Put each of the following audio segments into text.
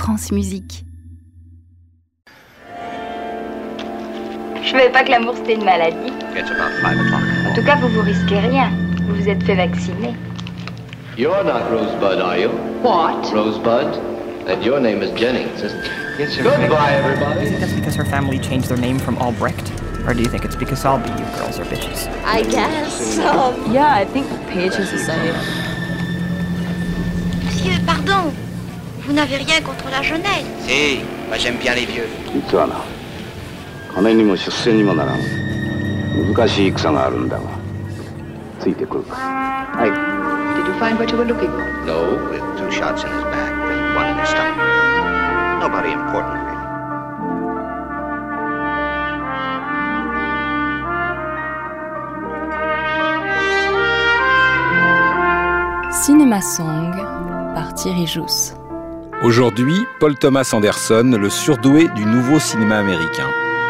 France Musique. Je savais pas que l'amour c'était une maladie. En tout cas, vous risquez rien. Vous vous êtes fait vacciner. You're not Rosebud, are you? What? Rosebud? And your name is Jennings, isn't it? Goodbye, everybody. Do you think that's because her family changed their name from Albrecht? Or do you think it's because all BU girls are bitches? I guess. Yeah, I think Paige is the same. Monsieur, pardon. Vous n'avez rien contre la jeunesse. Si, moi j'aime bien les vieux. 実はな、金にも出世にもならん難しい戦があるんだが、ついてくるか。はい。 Did you find what you were looking for? No, with 2 shots in his back and 1 in his stomach. Nobody important, really. Cinéma Song par Thierry Jousse. Aujourd'hui, Paul Thomas Anderson, le surdoué du nouveau cinéma américain.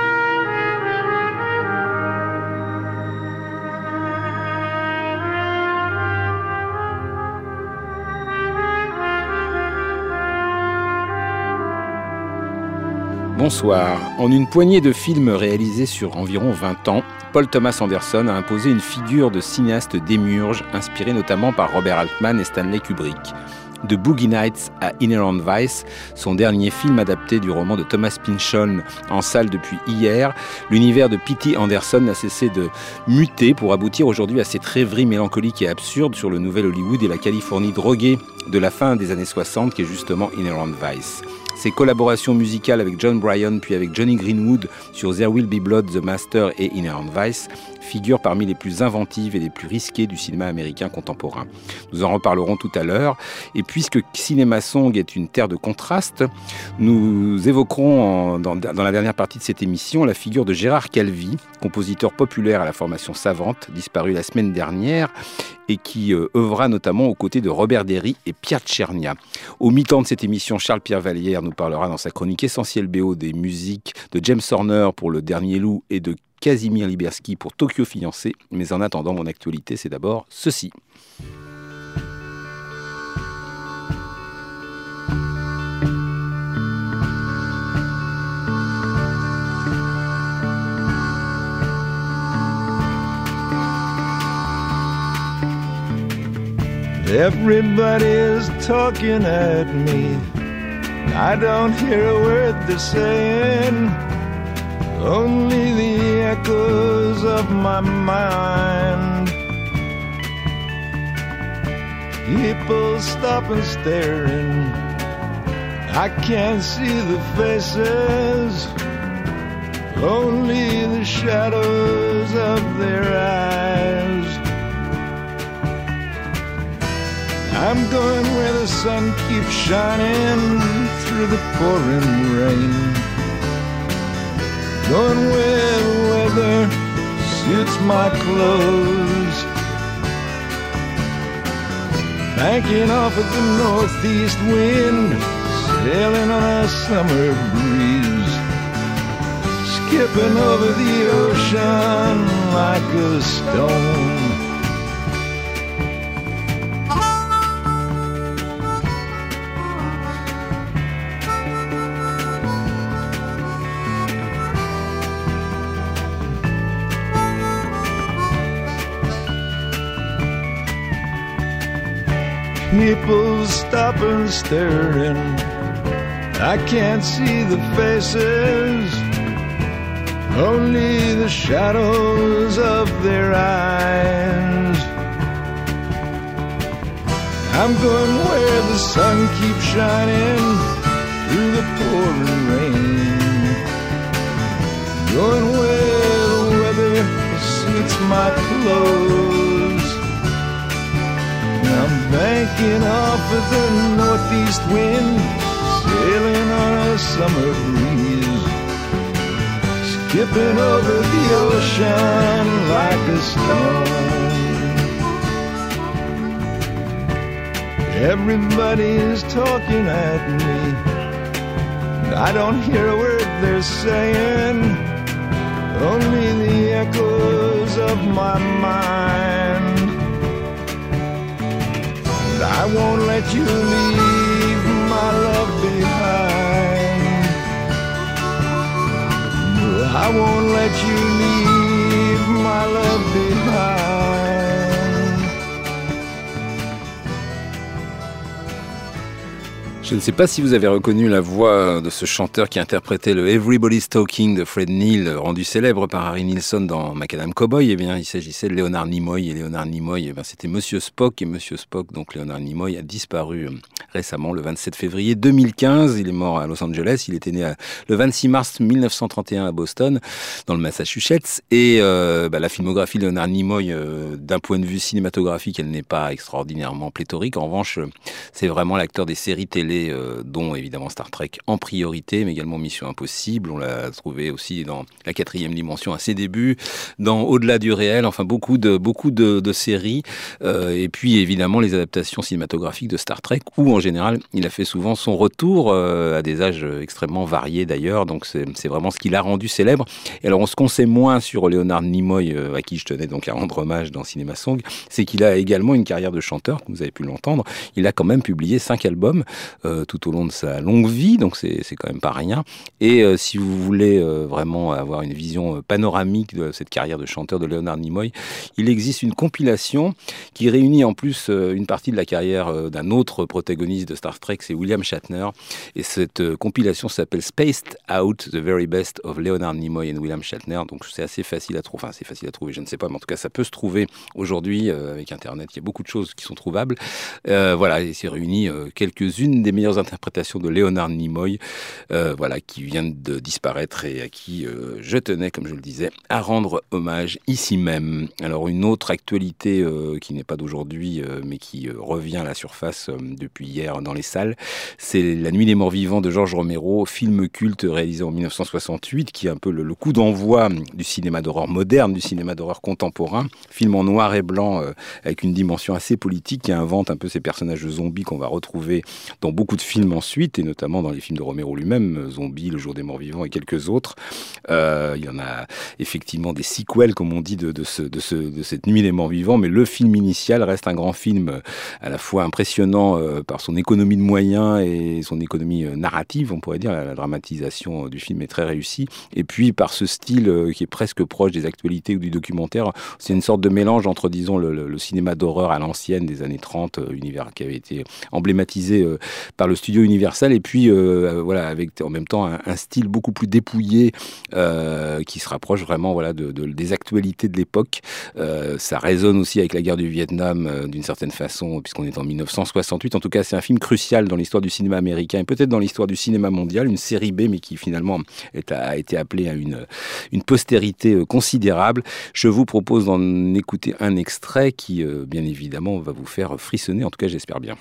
Bonsoir. En une poignée de films réalisés sur environ 20 ans, Paul Thomas Anderson a imposé une figure de cinéaste démiurge, inspiré notamment par Robert Altman et Stanley Kubrick. De Boogie Nights à Inherent Vice, son dernier film adapté du roman de Thomas Pynchon en salle depuis hier, l'univers de P.T. Anderson n'a cessé de muter pour aboutir aujourd'hui à cette rêverie mélancolique et absurde sur le nouvel Hollywood et la Californie droguée de la fin des années 60 qui est justement Inherent Vice. Ses collaborations musicales avec John Bryan puis avec Johnny Greenwood sur There Will Be Blood, The Master et Inherent Vice figurent parmi les plus inventives et les plus risquées du cinéma américain contemporain. Nous en reparlerons tout à l'heure. Et puisque Cinéma Song est une terre de contraste, nous évoquerons dans la dernière partie de cette émission la figure de Gérard Calvi, compositeur populaire à la formation savante, disparu la semaine dernière, et qui œuvra notamment aux côtés de Robert Derry et Pierre Tchernia. Au mi-temps de cette émission, Charles-Pierre Vallière nous parlera dans sa chronique Essentiel BO des musiques de James Horner pour Le Dernier Loup et de Casimir Liberski pour Tokyo Fiancé. Mais en attendant, mon actualité, c'est d'abord ceci. Everybody's talking at me. I don't hear a word they're saying. Only the echoes of my mind. People stop and staring. I can't see the faces. Only the shadows of their eyes. I'm going where the sun keeps shining through the pouring rain. Going where the weather suits my clothes. Banking off of the northeast wind, sailing on a summer breeze. Skipping over the ocean like a stone. People stop and staring. I can't see the faces, only the shadows of their eyes. I'm going where the sun keeps shining through the pouring rain. Going where the weather suits my clothes. I'm banking off of the northeast wind, sailing on a summer breeze. Skipping over the ocean like a stone. Everybody's talking at me. I don't hear a word they're saying. Only the echoes of my mind. I won't let you leave my love behind. I won't let you leave my love behind. Je ne sais pas si vous avez reconnu la voix de ce chanteur qui interprétait le Everybody's Talking de Fred Neil, rendu célèbre par Harry Nilsson dans Macadam Cowboy. Eh bien, il s'agissait de Leonard Nimoy. Et Leonard Nimoy, eh bien, c'était Monsieur Spock. Et Monsieur Spock, donc Leonard Nimoy, a disparu récemment, le 27 février 2015. Il est mort à Los Angeles. Il était né le 26 mars 1931 à Boston, dans le Massachusetts. Et la filmographie de Leonard Nimoy, d'un point de vue cinématographique, elle n'est pas extraordinairement pléthorique. En revanche, c'est vraiment l'acteur des séries télé, dont évidemment Star Trek en priorité, mais également Mission Impossible. On l'a trouvé aussi dans La Quatrième Dimension à ses débuts, dans Au-delà du réel, enfin beaucoup de séries, et puis évidemment les adaptations cinématographiques de Star Trek, où en général il a fait souvent son retour à des âges extrêmement variés d'ailleurs, donc c'est vraiment ce qui l'a rendu célèbre. Et alors ce qu'on sait moins sur Leonard Nimoy, à qui je tenais donc à rendre hommage dans Cinema Song, c'est qu'il a également une carrière de chanteur, vous avez pu l'entendre. Il a quand même publié 5 albums tout au long de sa longue vie, donc c'est quand même pas rien. Et si vous voulez vraiment avoir une vision panoramique de cette carrière de chanteur de Leonard Nimoy, il existe une compilation qui réunit en plus une partie de la carrière d'un autre protagoniste de Star Trek, c'est William Shatner. Et cette compilation s'appelle Spaced Out, The Very Best of Leonard Nimoy and William Shatner. Donc c'est assez facile à trouver, enfin c'est facile à trouver, je ne sais pas, mais en tout cas ça peut se trouver aujourd'hui avec Internet. Il y a beaucoup de choses qui sont trouvables. Voilà, et c'est réuni quelques-unes des meilleures interprétations de Leonard Nimoy, qui vient de disparaître et à qui je tenais, comme je le disais, à rendre hommage ici même. Alors une autre actualité qui n'est pas d'aujourd'hui, mais qui revient à la surface depuis hier dans les salles, c'est La Nuit des Morts Vivants de George Romero, film culte réalisé en 1968, qui est un peu le coup d'envoi du cinéma d'horreur moderne, du cinéma d'horreur contemporain, film en noir et blanc avec une dimension assez politique qui invente un peu ces personnages de zombies qu'on va retrouver dans beaucoup de films ensuite, et notamment dans les films de Romero lui-même, Zombie, Le Jour des Morts Vivants et quelques autres. Il y en a effectivement des sequels, comme on dit, de cette Nuit des Morts Vivants, mais le film initial reste un grand film à la fois impressionnant par son économie de moyens et son économie narrative, on pourrait dire. La dramatisation du film est très réussie, et puis par ce style qui est presque proche des actualités ou du documentaire. C'est une sorte de mélange entre, disons, le cinéma d'horreur à l'ancienne des années 30, univers qui avait été emblématisé par le studio Universal, et puis avec en même temps un style beaucoup plus dépouillé qui se rapproche vraiment des actualités de l'époque. Ça résonne aussi avec la guerre du Vietnam d'une certaine façon, puisqu'on est en 1968. En tout cas, c'est un film crucial dans l'histoire du cinéma américain et peut-être dans l'histoire du cinéma mondial, une série B, mais qui finalement a été appelée à une postérité considérable. Je vous propose d'en écouter un extrait qui, bien évidemment, va vous faire frissonner, en tout cas j'espère bien.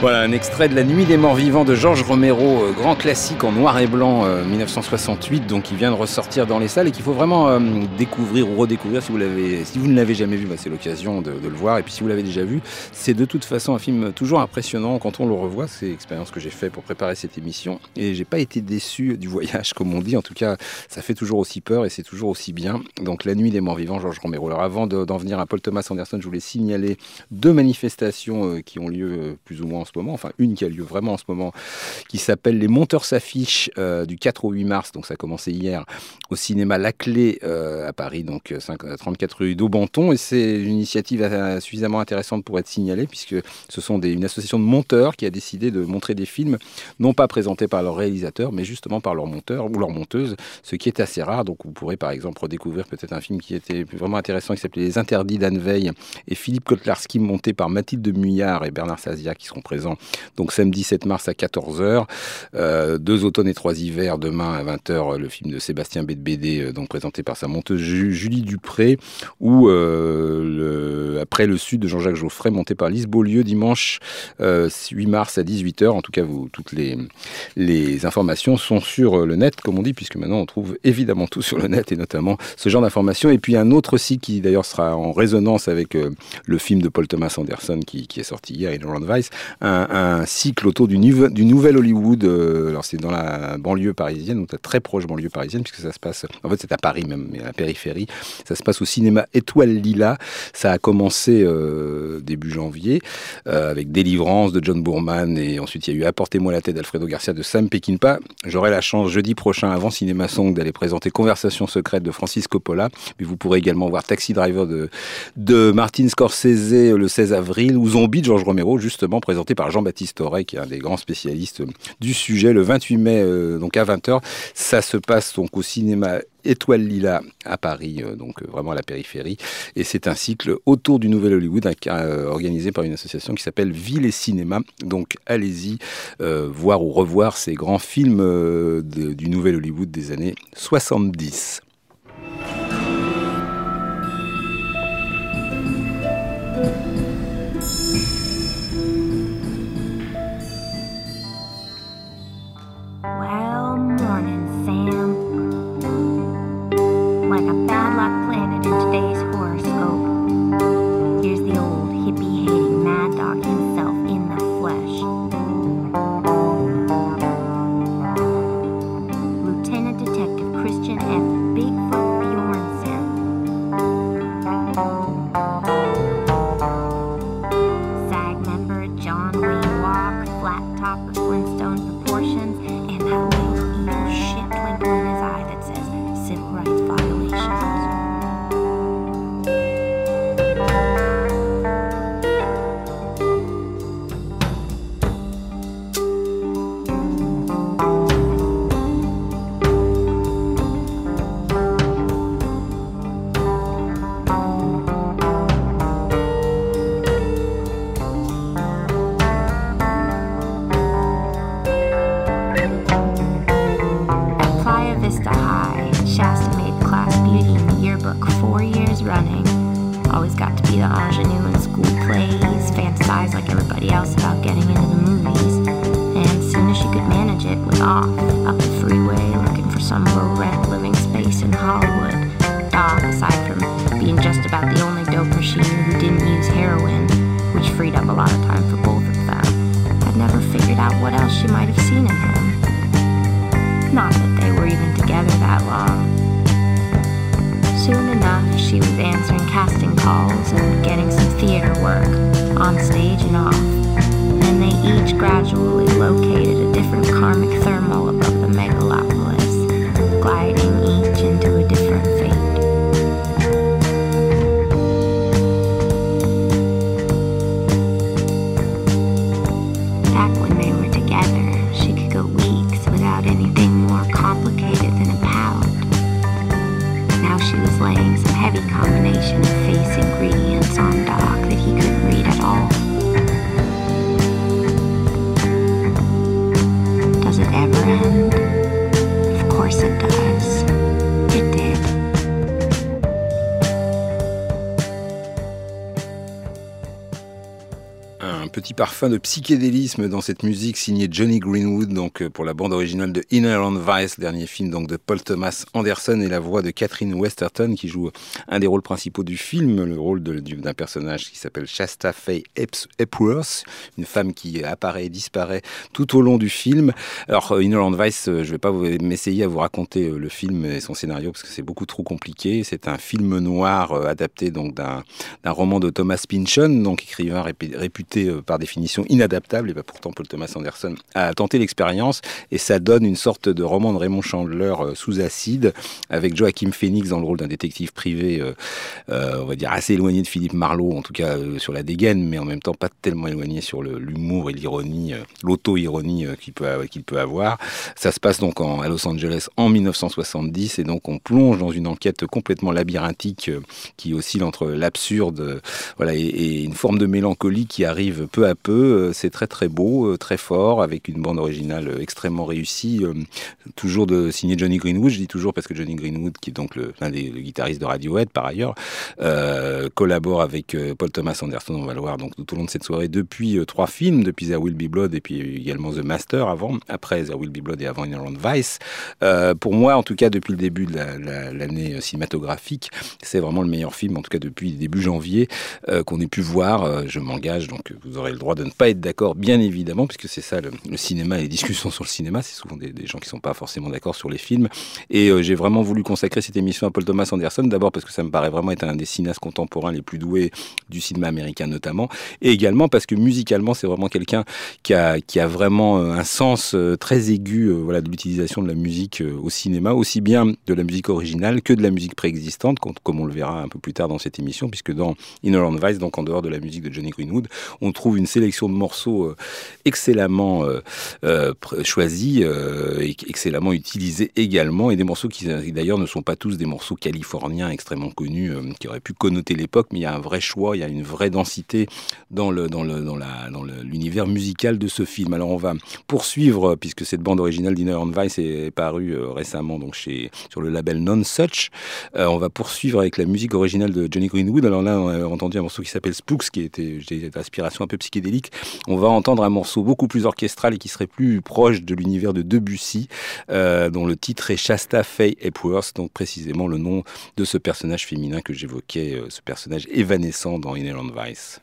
Voilà, un extrait de La Nuit des Morts Vivants de Georges Romero, grand classique en noir et blanc, 1968, donc qui vient de ressortir dans les salles et qu'il faut vraiment découvrir ou redécouvrir si vous ne l'avez jamais vu, c'est l'occasion de le voir. Et puis si vous l'avez déjà vu, c'est de toute façon un film toujours impressionnant quand on le revoit. C'est l'expérience que j'ai fait pour préparer cette émission et j'ai pas été déçu du voyage, comme on dit. En tout cas, ça fait toujours aussi peur et c'est toujours aussi bien. Donc La Nuit des Morts Vivants, Georges Romero. Alors avant d'en venir à Paul Thomas Anderson, je voulais signaler 2 manifestations qui ont lieu plus ou moins en ce moment, enfin une qui a lieu vraiment en ce moment, qui s'appelle Les Monteurs s'affichent du 4 au 8 mars, donc ça a commencé hier au cinéma La Clé à Paris, donc 34 rue d'Aubenton, et c'est une initiative suffisamment intéressante pour être signalée puisque ce sont une association de monteurs qui a décidé de montrer des films non pas présentés par leur réalisateur mais justement par leur monteur ou leur monteuse, ce qui est assez rare. Donc vous pourrez par exemple redécouvrir peut-être un film qui était vraiment intéressant qui s'appelait Les Interdits d'Anne Veil et Philippe Kotlarski, monté par Mathilde Muyard et Bernard Sazia qui seront présents donc samedi 7 mars à 14h. 2 automnes et 3 hivers, demain à 20h, le film de Sébastien Bédé, donc présenté par sa monteuse Julie Dupré, ou Après le Sud de Jean-Jacques Geoffrey, monté par Lise Beaulieu, dimanche 8 mars à 18h. En tout cas, toutes les informations sont sur le net, comme on dit, puisque maintenant on trouve évidemment tout sur le net, et notamment ce genre d'informations. Et puis un autre site qui d'ailleurs sera en résonance avec le film de Paul Thomas Anderson qui est sorti hier, Inherent Vice, un cycle autour du Nouvel Hollywood. Alors c'est dans la banlieue parisienne, donc très proche banlieue parisienne, puisque ça se passe, en fait c'est à Paris même, mais à la périphérie. Ça se passe au cinéma Étoile Lila. Ça a commencé début janvier avec Délivrance de John Boorman, et ensuite il y a eu Apportez-moi la tête d'Alfredo Garcia de Sam Peckinpah. J'aurai la chance jeudi prochain, avant Cinéma Song, d'aller présenter Conversation secrète de Francis Coppola, mais vous pourrez également voir Taxi Driver de Martin Scorsese le 16 avril, ou Zombie de Georges Romero, justement présenté par Jean-Baptiste Aurey, qui est un des grands spécialistes du sujet, le 28 mai donc à 20h. Ça se passe donc au cinéma Étoile Lila à Paris, donc vraiment à la périphérie, et c'est un cycle autour du Nouvel Hollywood organisé par une association qui s'appelle Ville et Cinéma. Donc allez-y voir ou revoir ces grands films du Nouvel Hollywood des années 70. Well, morning, Sam. Like a bad luck planet in today's horoscope. Here's the old hippie-hating mad dog himself in the flesh. Lieutenant Detective Christian F. Bigfoot Bjornson. SAG member John Wayne Walk, flat top of Flintstone proportions, and that little evil shit twinkle in his eye that says civil rights violations. Always got to be the ingenue in school plays, fantasized like everybody else about getting into the movies. And as soon as she could manage it, was off, up the freeway, looking for some low-rent living space in Hollywood. Aside from being just about the only doper she knew who didn't use heroin, which freed up a lot of time for both of them, I'd never figured out what else she might have seen in him. Not that they were even together that long. Soon enough, she was answering casting calls and getting some theater work, on stage and off. And they each gradually located a different karmic thermal above the megalopolis, gliding each into a different fate. Back when they were together, she could go weeks without anything more complicated than a pound. Now she was laying some heavy combination of face ingredients on Doc that he couldn't read at all. un petit parfum de psychédélisme dans cette musique signée Johnny Greenwood, donc pour la bande originale de Inherent Vice, dernier film donc de Paul Thomas Anderson, et la voix de Catherine Westerton qui joue un des rôles principaux du film, le rôle d'un personnage qui s'appelle Shasta Faye Epworth, une femme qui apparaît et disparaît tout au long du film. Alors Inherent Vice, je ne vais pas m'essayer à vous raconter le film et son scénario parce que c'est beaucoup trop compliqué. C'est un film noir adapté donc d'un roman de Thomas Pynchon, donc écrivain réputé par définition inadaptable, et pourtant Paul Thomas Anderson a tenté l'expérience et ça donne une sorte de roman de Raymond Chandler sous acide, avec Joaquin Phoenix dans le rôle d'un détective privé, on va dire assez éloigné de Philippe Marlowe, en tout cas sur la dégaine, mais en même temps pas tellement éloigné sur l'humour et l'ironie, l'auto-ironie qu'il peut avoir. Ça se passe donc à Los Angeles en 1970, et donc on plonge dans une enquête complètement labyrinthique qui oscille entre l'absurde et une forme de mélancolie qui arrive peu à peu. C'est très très beau, très fort, avec une bande originale extrêmement réussie, toujours signé Johnny Greenwood. Je dis toujours parce que Johnny Greenwood, qui est donc l'un des guitaristes de Radiohead par ailleurs, collabore avec Paul Thomas Anderson, on va le voir donc tout au long de cette soirée, depuis 3 films, depuis There Will Be Blood et puis également The Master après There Will Be Blood et avant Inherent Vice. Pour moi, en tout cas, depuis le début de l'année cinématographique, c'est vraiment le meilleur film, en tout cas depuis début janvier, qu'on ait pu voir. Je m'engage, donc vous aurez le droit de ne pas être d'accord, bien évidemment, puisque c'est ça le cinéma et les discussions sur le cinéma, c'est souvent des gens qui ne sont pas forcément d'accord sur les films. Et j'ai vraiment voulu consacrer cette émission à Paul Thomas Anderson, d'abord parce que ça me paraît vraiment être un des cinéastes contemporains les plus doués du cinéma américain notamment, et également parce que musicalement, c'est vraiment quelqu'un qui a vraiment un sens très aigu de l'utilisation de la musique au cinéma, aussi bien de la musique originale que de la musique préexistante, comme on le verra un peu plus tard dans cette émission, puisque dans Inherent Vice, donc en dehors de la musique de Johnny Greenwood, on trouve une sélection de morceaux excellemment choisis et excellemment utilisés également, et des morceaux qui d'ailleurs ne sont pas tous des morceaux californiens extrêmement connus qui auraient pu connoter l'époque, mais il y a un vrai choix, il y a une vraie densité dans l'univers musical de ce film. Alors on va poursuivre, puisque cette bande originale d'Inherent Vice est parue récemment donc sur le label Non Such. On va poursuivre avec la musique originale de Johnny Greenwood. Alors là, on a entendu un morceau qui s'appelle Spooks, qui était d'inspiration un peu psychédélique. On va entendre un morceau beaucoup plus orchestral et qui serait plus proche de l'univers de Debussy, dont le titre est Shasta Faye Epworth, donc précisément le nom de ce personnage féminin que j'évoquais, ce personnage évanescent dans Inherent Vice.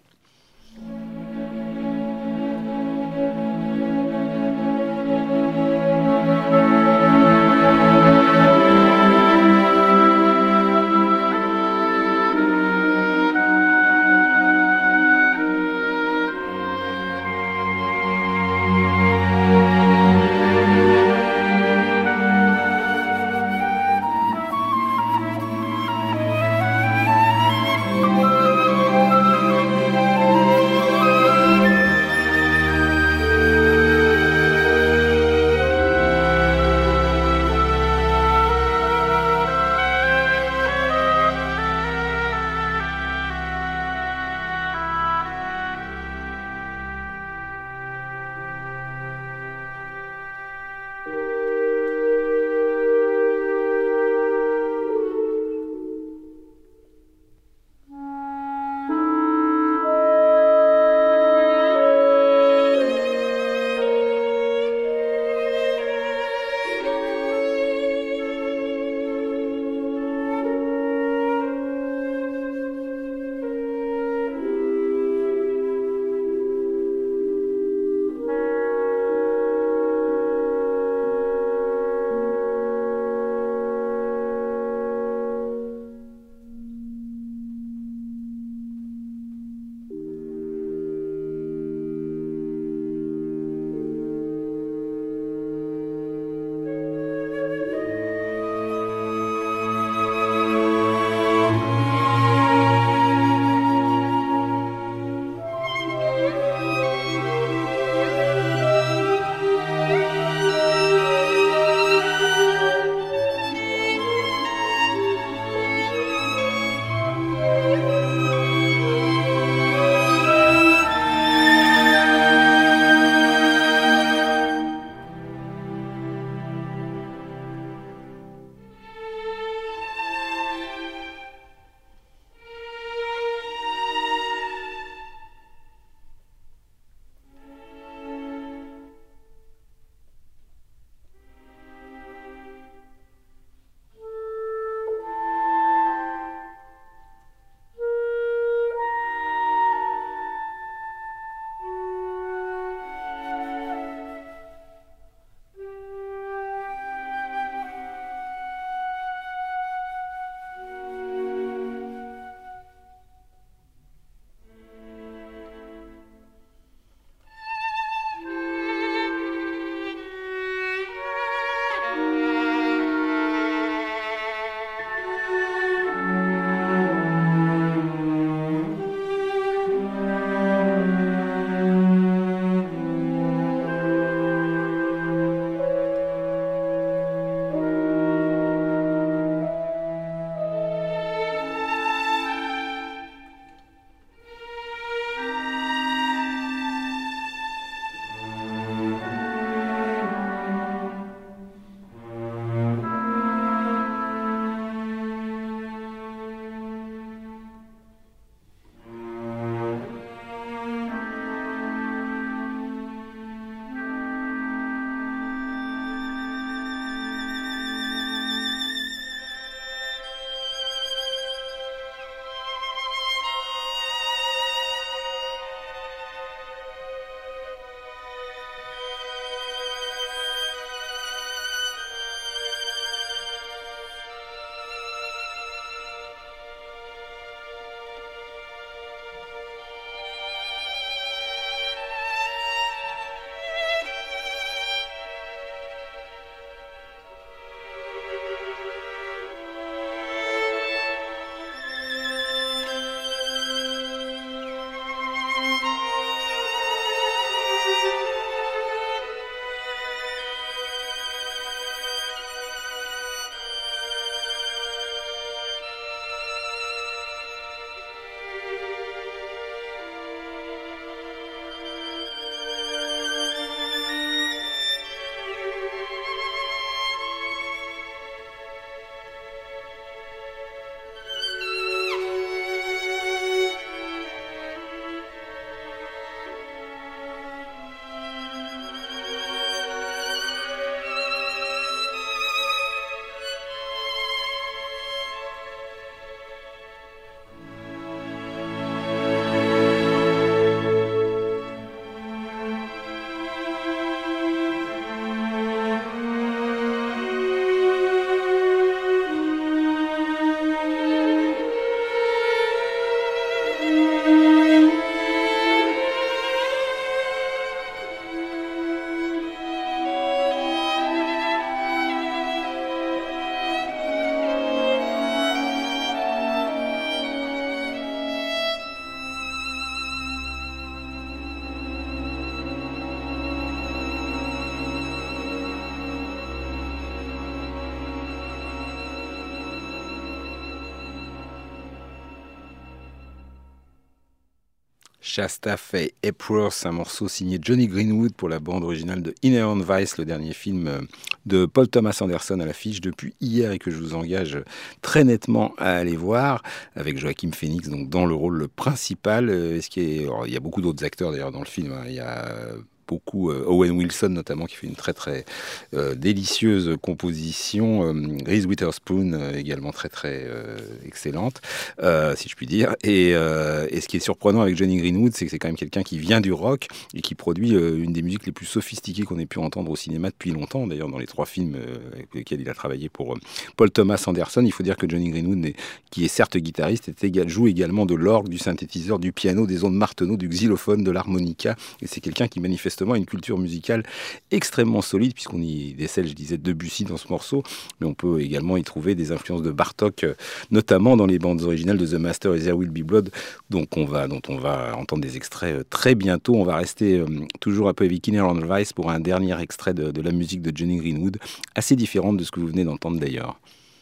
Shasta Faye Epworth, un morceau signé Johnny Greenwood pour la bande originale de Inherent Vice, le dernier film de Paul Thomas Anderson à l'affiche depuis hier et que je vous engage très nettement à aller voir, avec Joaquin Phoenix donc dans le rôle principal. Il y a beaucoup d'autres acteurs d'ailleurs dans le film, hein. Il y a beaucoup Owen Wilson notamment qui fait une très très délicieuse composition, Reese Witherspoon également très très excellente si je puis dire, et ce qui est surprenant avec Johnny Greenwood, c'est que c'est quand même quelqu'un qui vient du rock et qui produit une des musiques les plus sophistiquées qu'on ait pu entendre au cinéma depuis longtemps. D'ailleurs dans les 3 films avec lesquels il a travaillé pour Paul Thomas Anderson, il faut dire que Johnny Greenwood, qui est certes guitariste, joue également de l'orgue, du synthétiseur, du piano, des ondes marteneau, du xylophone, de l'harmonica, et c'est quelqu'un qui manifestement a une culture musicale extrêmement solide, puisqu'on y décèle, je disais, Debussy dans ce morceau, mais on peut également y trouver des influences de Bartók, notamment dans les bandes originales de The Master et There Will Be Blood, dont on va entendre des extraits très bientôt. On va rester toujours un peu avec Inherent Vice pour un dernier extrait de la musique de Johnny Greenwood, assez différente de ce que vous venez d'entendre d'ailleurs.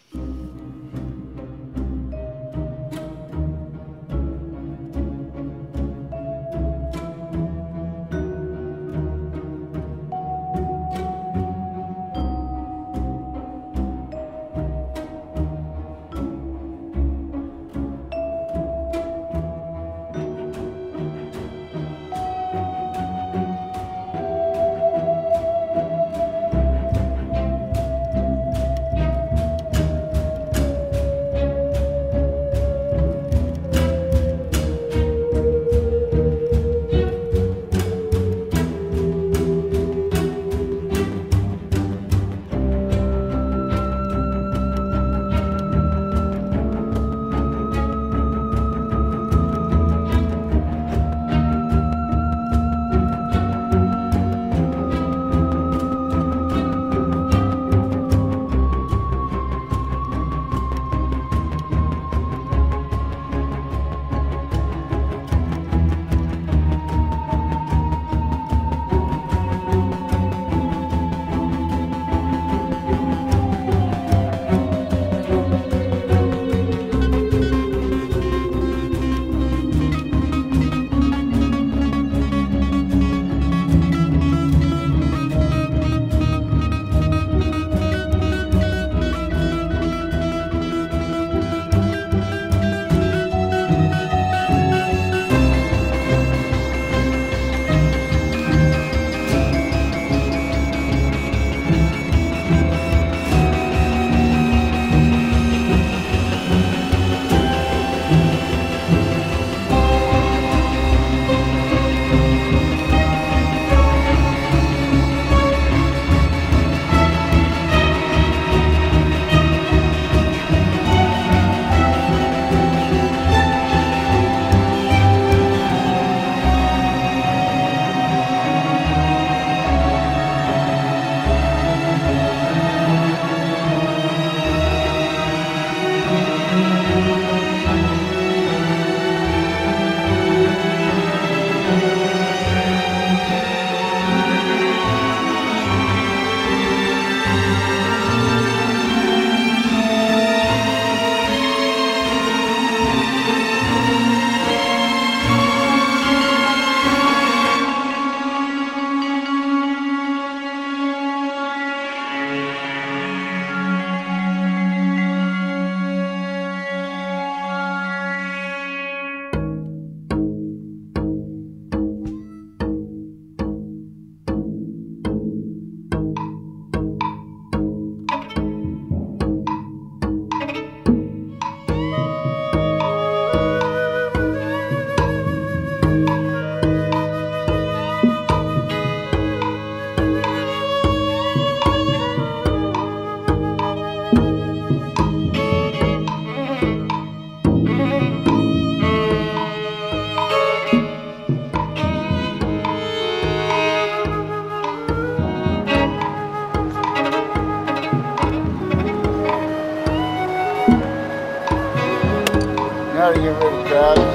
how to get rid of crabs.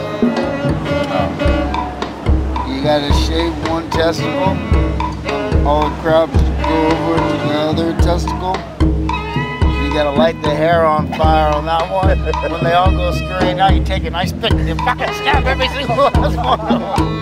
You gotta shave one testicle. All the crabs go over to the other testicle. You gotta light the hair on fire on that one. When they all go scurrying out, you take a nice pick and you fucking stab every single last one of them.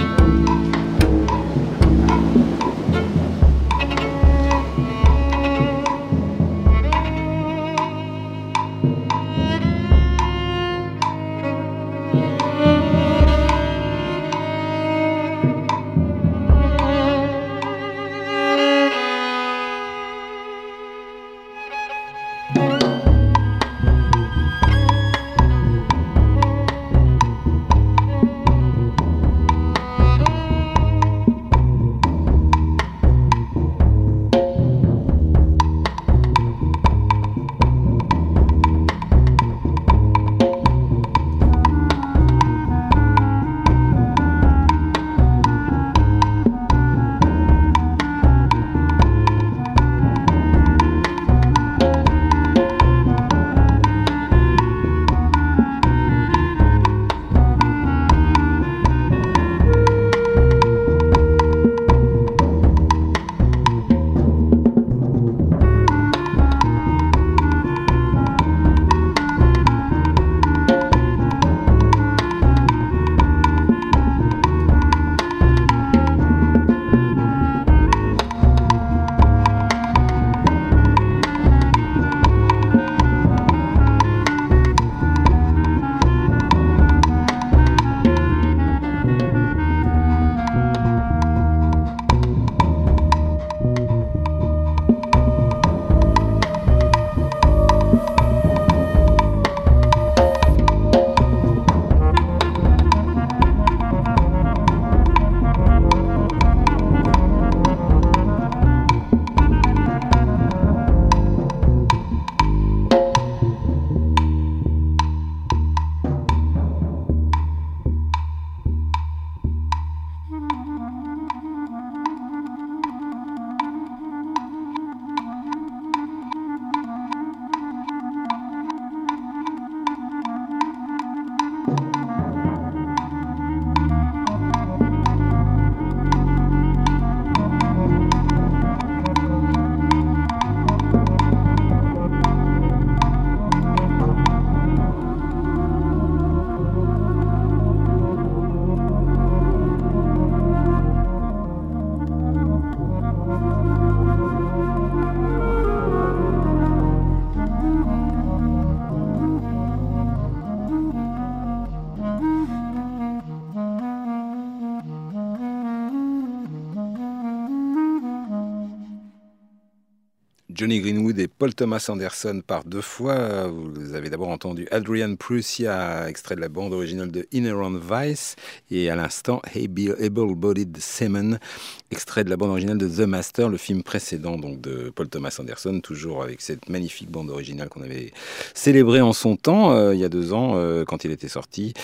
Johnny Greenwood et Paul Thomas Anderson par deux fois. Vous avez d'abord entendu Adrian Prussia, extrait de la bande originale de Inherent Vice, et à l'instant Able-Bodied Seaman, extrait de la bande originale de The Master, le film précédent donc de Paul Thomas Anderson, toujours avec cette magnifique bande originale qu'on avait célébrée en son temps, il y a 2 ans, quand il était sorti,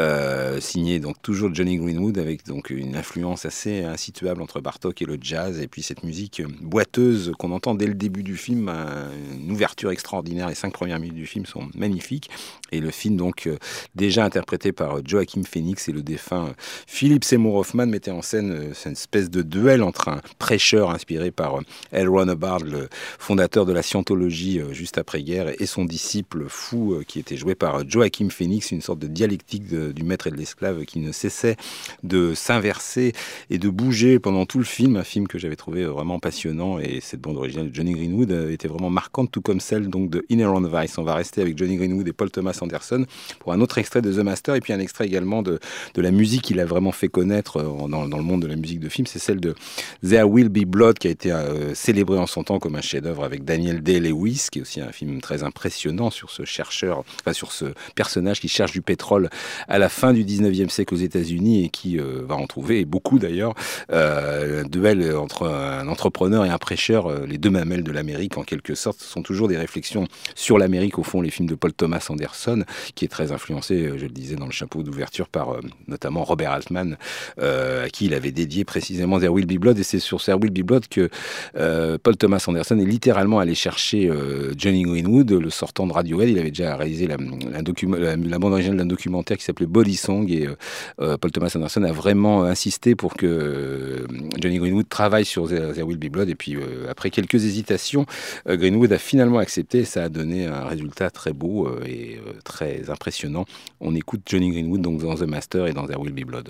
signé donc toujours Johnny Greenwood, avec donc une influence assez insituable entre Bartók et le jazz, et puis cette musique boiteuse qu'on entend dès le début du film, une ouverture extraordinaire. Les 5 premières minutes du film sont magnifiques, et le film donc déjà interprété par Joaquin Phoenix et le défunt Philip Seymour Hoffman mettait en scène une espèce de duel entre un prêcheur inspiré par L. Ron Hubbard, le fondateur de la scientologie juste après-guerre, et son disciple fou qui était joué par Joaquin Phoenix, une sorte de dialectique du maître et de l'esclave qui ne cessait de s'inverser et de bouger pendant tout le film, un film que j'avais trouvé vraiment passionnant, et cette bande originale de Johnny Greenwood était vraiment marquante, tout comme celle donc de Inherent Vice. On va rester avec Johnny Greenwood et Paul Thomas Anderson pour un autre extrait de The Master, et puis un extrait également de la musique qu'il a vraiment fait connaître dans le monde de la musique de film. C'est celle de There Will Be Blood, qui a été célébré en son temps comme un chef-d'œuvre avec Daniel Day-Lewis, qui est aussi un film très impressionnant sur ce sur ce personnage qui cherche du pétrole à la fin du 19e siècle aux États-Unis, et qui va en trouver, et beaucoup d'ailleurs, un duel entre un entrepreneur et un prêcheur, les deux mamelles de l'Amérique en quelque sorte. Ce sont toujours des réflexions sur l'Amérique, au fond, les films de Paul Thomas Anderson, qui est très influencé, je le disais dans le chapeau d'ouverture, par notamment Robert Altman, à qui il avait dédié précisément There Will Be Blood. Et c'est sur There Will Be Blood que Paul Thomas Anderson est littéralement allé chercher Johnny Greenwood, le sortant de Radiohead. Il avait déjà réalisé la bande originale d'un documentaire qui s'appelait Body Song, et Paul Thomas Anderson a vraiment insisté pour que Johnny Greenwood travaille sur There Will Be Blood. Et puis après quelques hésitations, négociations, Greenwood a finalement accepté et ça a donné un résultat très beau et très impressionnant. On écoute Jonny Greenwood donc dans The Master et dans There Will Be Blood.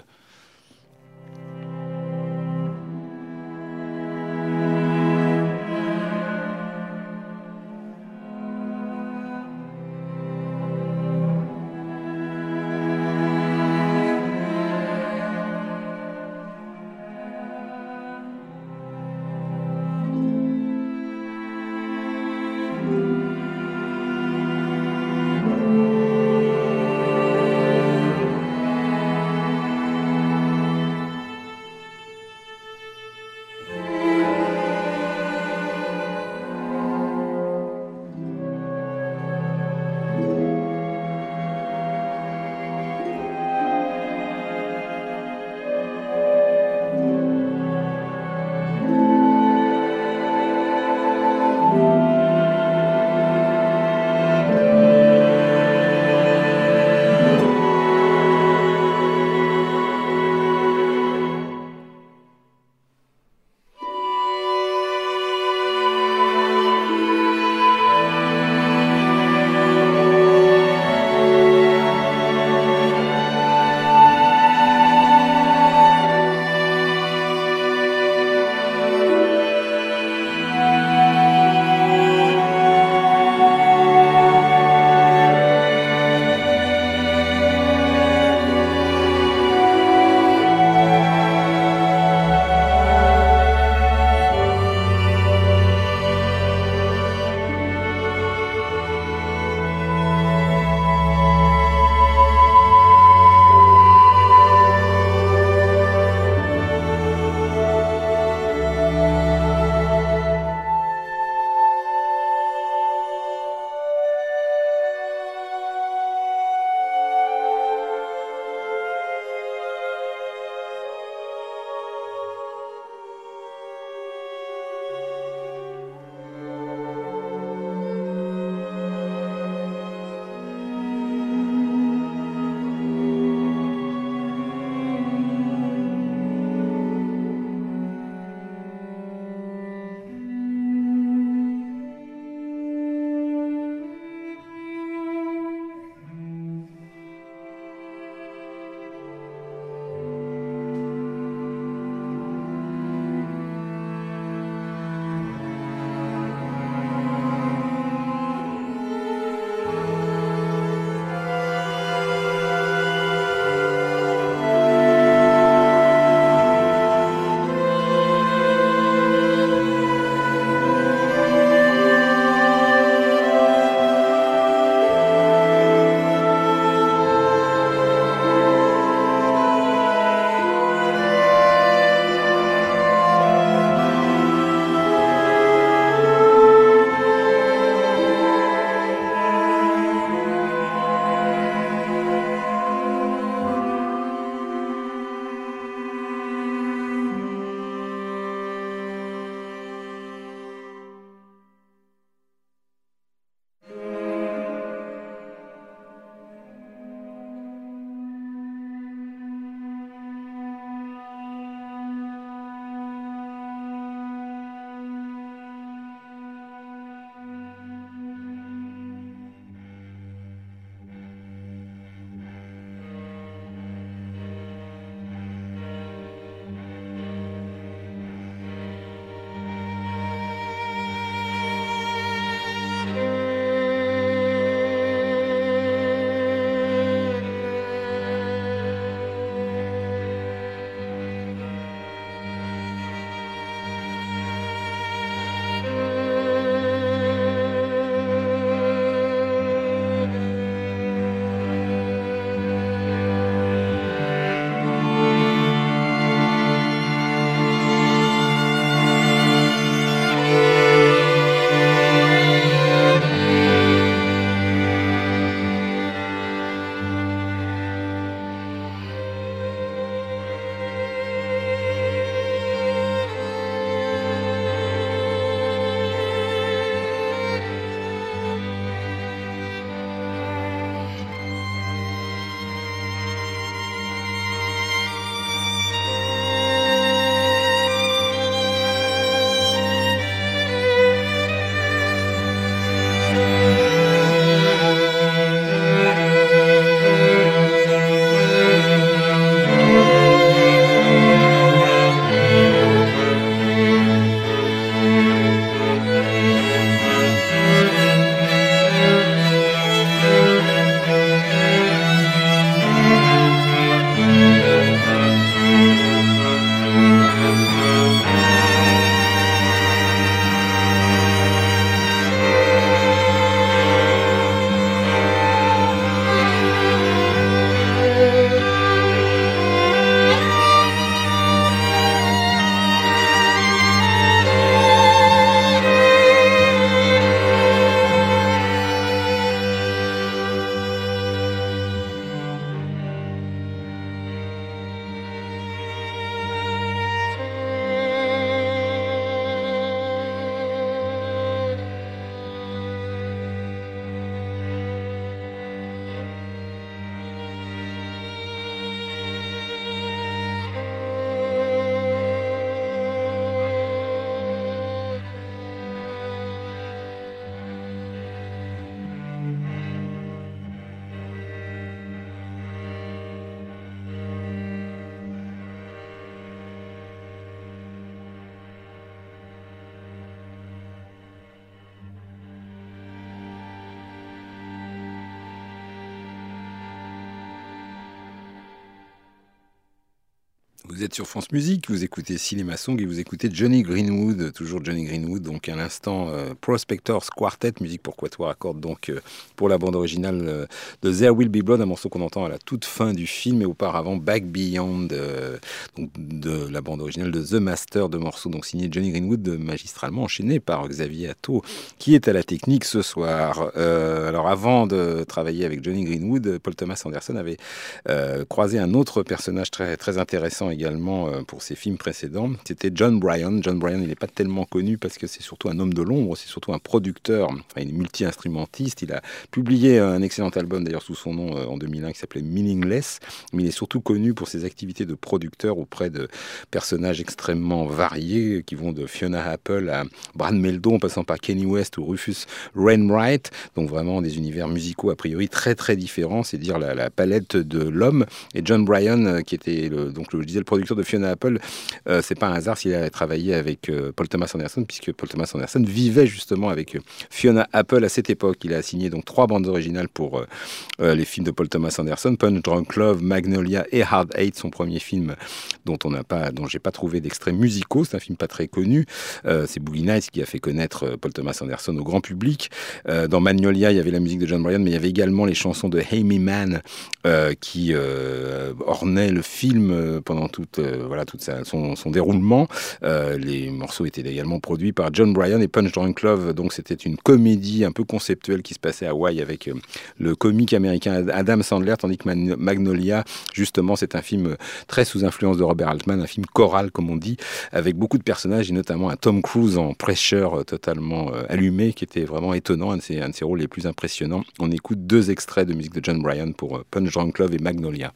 Vous êtes sur France Musique, vous écoutez Cinéma Song et vous écoutez Johnny Greenwood, toujours Johnny Greenwood, donc à l'instant Prospectors Quartet, musique pour quatuor à cordes, donc pour la bande originale de There Will Be Blood, un morceau qu'on entend à la toute fin du film, et auparavant Back Beyond, donc de la bande originale de The Master, de morceaux donc signé Johnny Greenwood, magistralement enchaîné par Xavier Atto, qui est à la technique ce soir. Alors avant de travailler avec Johnny Greenwood, Paul Thomas Anderson avait croisé un autre personnage très, très intéressant également pour ses films précédents. C'était John Bryan. John Bryan, il n'est pas tellement connu parce que c'est surtout un homme de l'ombre, c'est surtout un producteur, enfin, il est multi-instrumentiste. Il a publié un excellent album d'ailleurs sous son nom en 2001 qui s'appelait Meaningless, mais il est surtout connu pour ses activités de producteur auprès de personnages extrêmement variés qui vont de Fiona Apple à Brad Meldon en passant par Kanye West ou Rufus Wainwright, donc vraiment des univers musicaux a priori très très différents, c'est dire la palette de l'homme. Et John Bryan, qui était je disais, le producteur de Fiona Apple, c'est pas un hasard s'il a travaillé avec Paul Thomas Anderson, puisque Paul Thomas Anderson vivait justement avec Fiona Apple à cette époque. Il a signé donc 3 bandes originales pour les films de Paul Thomas Anderson, Punch Drunk Love, Magnolia et Hard Eight, son premier film dont j'ai pas trouvé d'extraits musicaux. C'est un film pas très connu. C'est Boogie Nights qui a fait connaître Paul Thomas Anderson au grand public. Dans Magnolia, il y avait la musique de John Bryan, mais il y avait également les chansons de Amy Mann qui ornaient le film pendant tout son déroulement. Les morceaux étaient également produits par John Bryan, et Punch Drunk Love, donc c'était une comédie un peu conceptuelle qui se passait à Hawaï avec le comique américain Adam Sandler, tandis que Magnolia, justement, c'est un film très sous influence de Robert Altman, un film choral comme on dit, avec beaucoup de personnages et notamment un Tom Cruise en prêcheur totalement allumé, qui était vraiment étonnant, un de ses rôles les plus impressionnants. On écoute 2 extraits de musique de John Bryan pour Punch Drunk Love et Magnolia.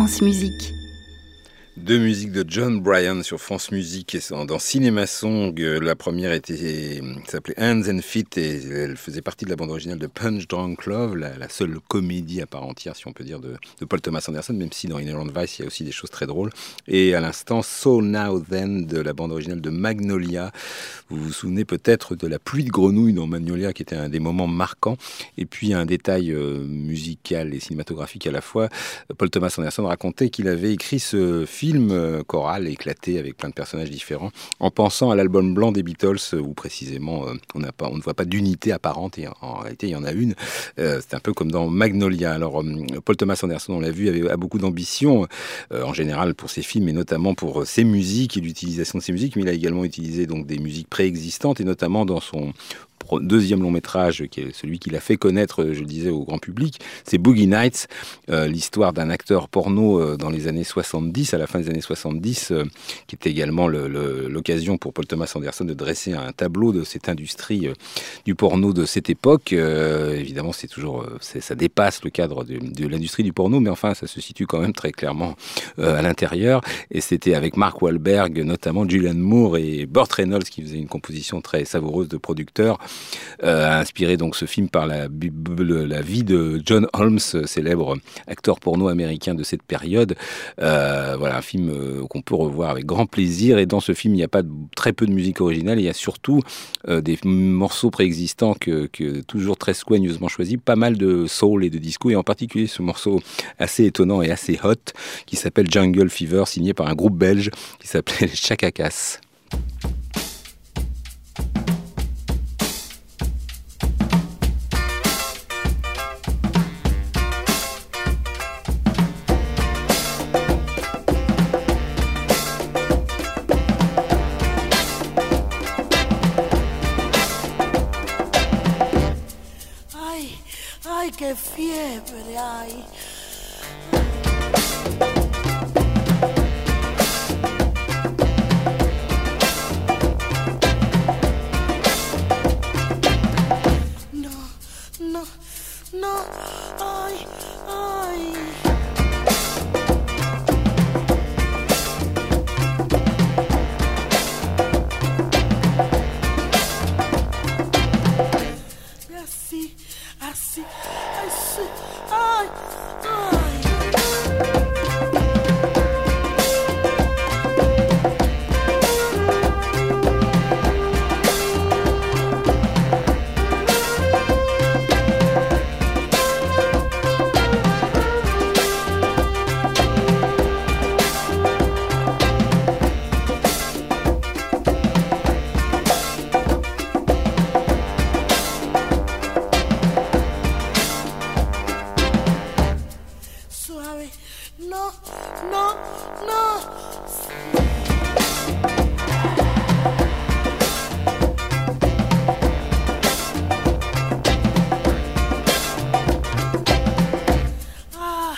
France Musique. Deux musiques de John Bryan sur France Musique et dans Cinéma Song. La première s'appelait Hands and Feet et elle faisait partie de la bande originale de Punch Drunk Love, la seule comédie à part entière, si on peut dire, de Paul Thomas Anderson, même si dans Inherent Vice, il y a aussi des choses très drôles. Et à l'instant, So Now Then, de la bande originale de Magnolia. Vous vous souvenez peut-être de la pluie de grenouilles dans Magnolia, qui était un des moments marquants. Et puis, un détail musical et cinématographique à la fois. Paul Thomas Anderson racontait qu'il avait écrit ce film choral éclaté avec plein de personnages différents en pensant à l'album blanc des Beatles où précisément on ne voit pas d'unité apparente et en réalité il y en a une. C'est un peu comme dans Magnolia. Alors Paul Thomas Anderson, on l'a vu, a beaucoup d'ambition en général pour ses films et notamment pour ses musiques et l'utilisation de ses musiques, mais il a également utilisé donc des musiques préexistantes et notamment dans son deuxième long métrage, qui est celui qu'il a fait connaître, je le disais, au grand public, c'est Boogie Nights, l'histoire d'un acteur porno dans les années 70, à la fin des années 70, qui était également l'occasion pour Paul Thomas Anderson de dresser un tableau de cette industrie du porno de cette époque. Évidemment, ça dépasse le cadre de l'industrie du porno, mais enfin, ça se situe quand même très clairement à l'intérieur. Et c'était avec Mark Wahlberg, notamment Julianne Moore et Burt Reynolds, qui faisaient une composition très savoureuse de producteurs, a inspiré donc ce film par la vie de John Holmes, célèbre acteur porno américain de cette période. Voilà, un film qu'on peut revoir avec grand plaisir. Et dans ce film, il n'y a pas très peu de musique originale. Il y a surtout des morceaux préexistants que toujours très soigneusement choisis, pas mal de soul et de disco, et en particulier ce morceau assez étonnant et assez hot qui s'appelle Jungle Fever, signé par un groupe belge qui s'appelait les Chaka Cass. ¡Qué fiebre hay! No, no, no, ay, ay. Así, así. Ay, ay. No, no, no. Ah,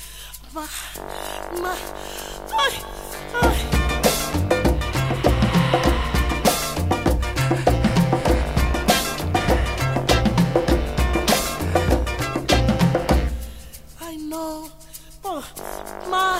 ay, ay. I know. Oh, ma.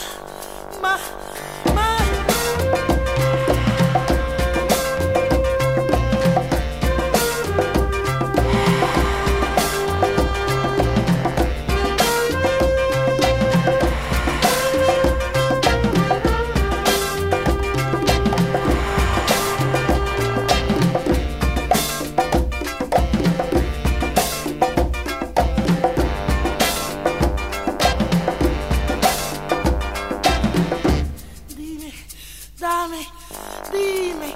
Dime.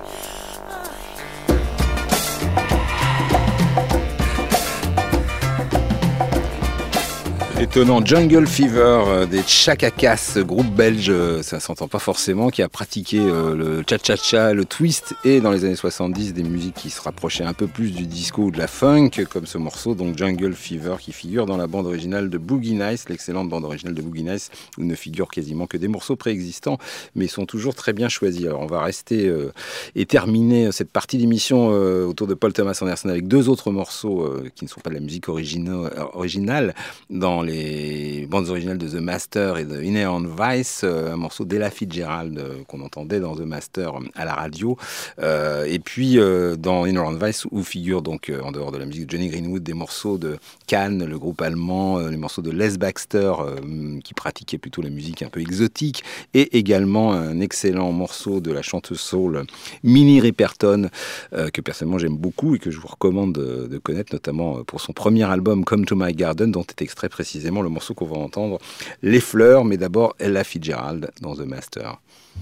Étonnant, Jungle Fever des Chaka Cass, groupe belge, ça s'entend pas forcément, qui a pratiqué le cha-cha-cha, le twist, et dans les années 70 des musiques qui se rapprochaient un peu plus du disco ou de la funk, comme ce morceau, donc Jungle Fever, qui figure dans la bande originale de Boogie Nights, l'excellente bande originale de Boogie Nights, où ne figurent quasiment que des morceaux préexistants, mais sont toujours très bien choisis. Alors on va rester et terminer cette partie d'émission autour de Paul Thomas Anderson avec deux autres morceaux qui ne sont pas de la musique originale dans les les bandes originales de The Master et de Inherent Vice, un morceau d'Ella Fitzgerald qu'on entendait dans The Master à la radio. Et puis dans Inherent Vice, où figurent donc, en dehors de la musique de Johnny Greenwood, des morceaux de Cannes, le groupe allemand, les morceaux de Les Baxter, qui pratiquait plutôt la musique un peu exotique, et également un excellent morceau de la chanteuse soul Minnie Riperton, que personnellement j'aime beaucoup et que je vous recommande de connaître, notamment pour son premier album Come to My Garden, dont est extrait précisément le morceau qu'on va entendre, Les Fleurs, mais d'abord Ella Fitzgerald dans The Master.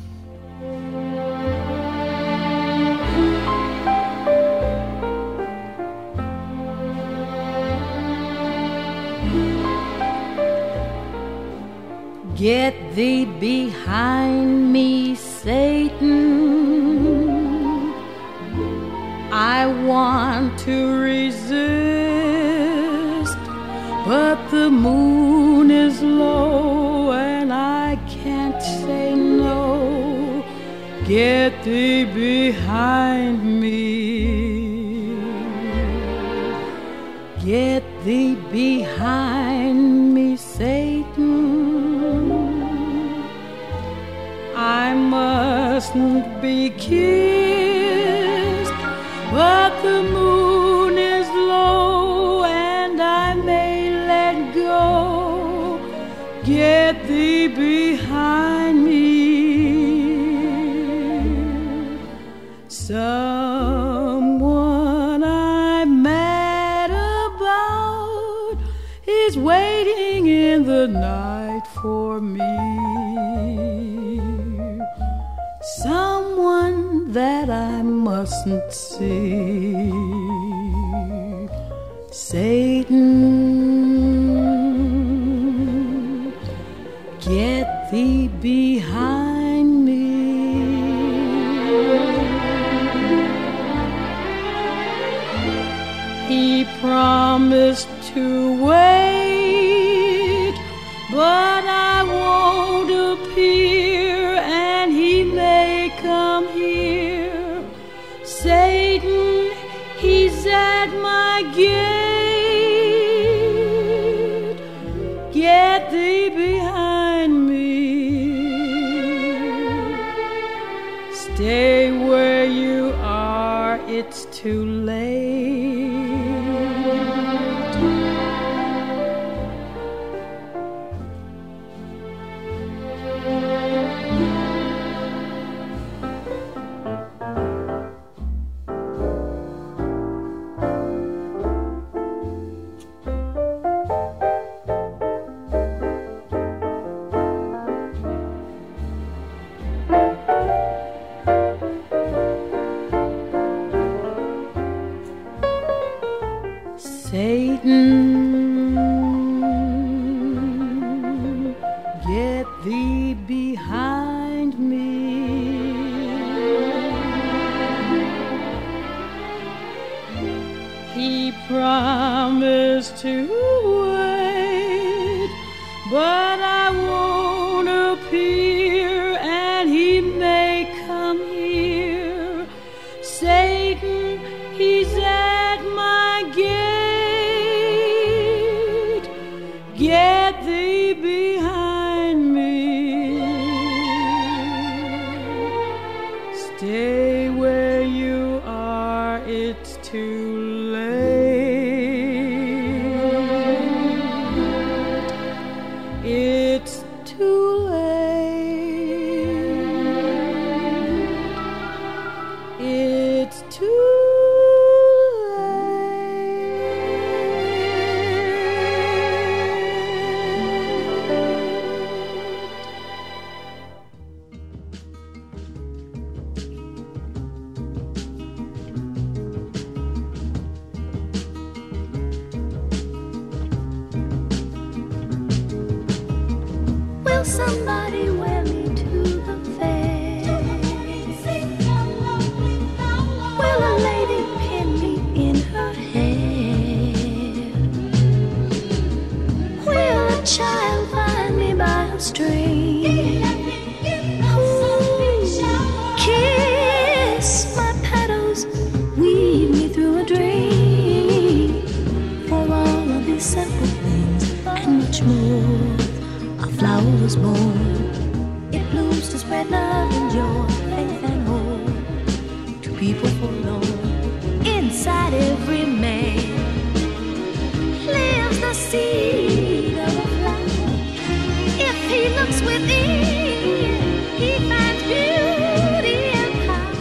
Get thee behind me, Satan. I want to resist, but the moon is low and I can't say no. Get thee behind me. Get thee behind me, Satan. I mustn't be kissed, but the moon is low and I may let go. Get thee behind me. Someone I'm mad about is waiting in the night for me. Someone that I mustn't see. Satan, get thee behind me. He promised to wait, but I won't appear, and he may come here. Satan, he's at my gate. Get thee behind me. Stay where you are, it's too late. Satan, get thee behind me. He promised to wait, but I won't appear, and he may come here. Satan, he's at my gate. Get thee behind me. Stay where you are, it's too late. It's too late. It's too somebody wear me to the fair? Will a lady pin me in her hair? Will a child find me by a string? Kiss my petals, weave me through a dream. For all of these simple things and much more, flowers moon. It blooms to spread love and joy, faith and hope to people forlorn. Inside every man lives the seed of a flower. If he looks within, he finds beauty and power.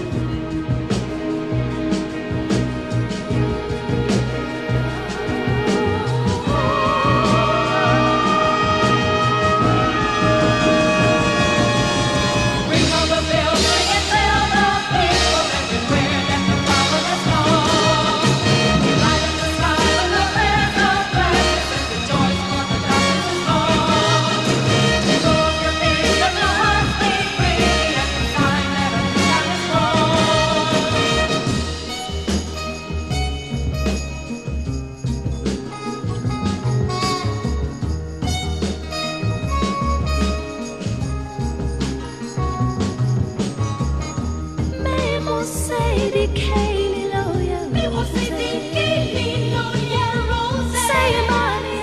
Ring of the bell, ring and tell the people everywhere that the power is gone. Light up the sky with the prayers of gladness and rejoice for the darkness is gone. Go up your feet, let your hearts be free, and the sign that a new time is Mais você de Kaylee Loya, mais você de Kaylee Loya Rose, say mommy,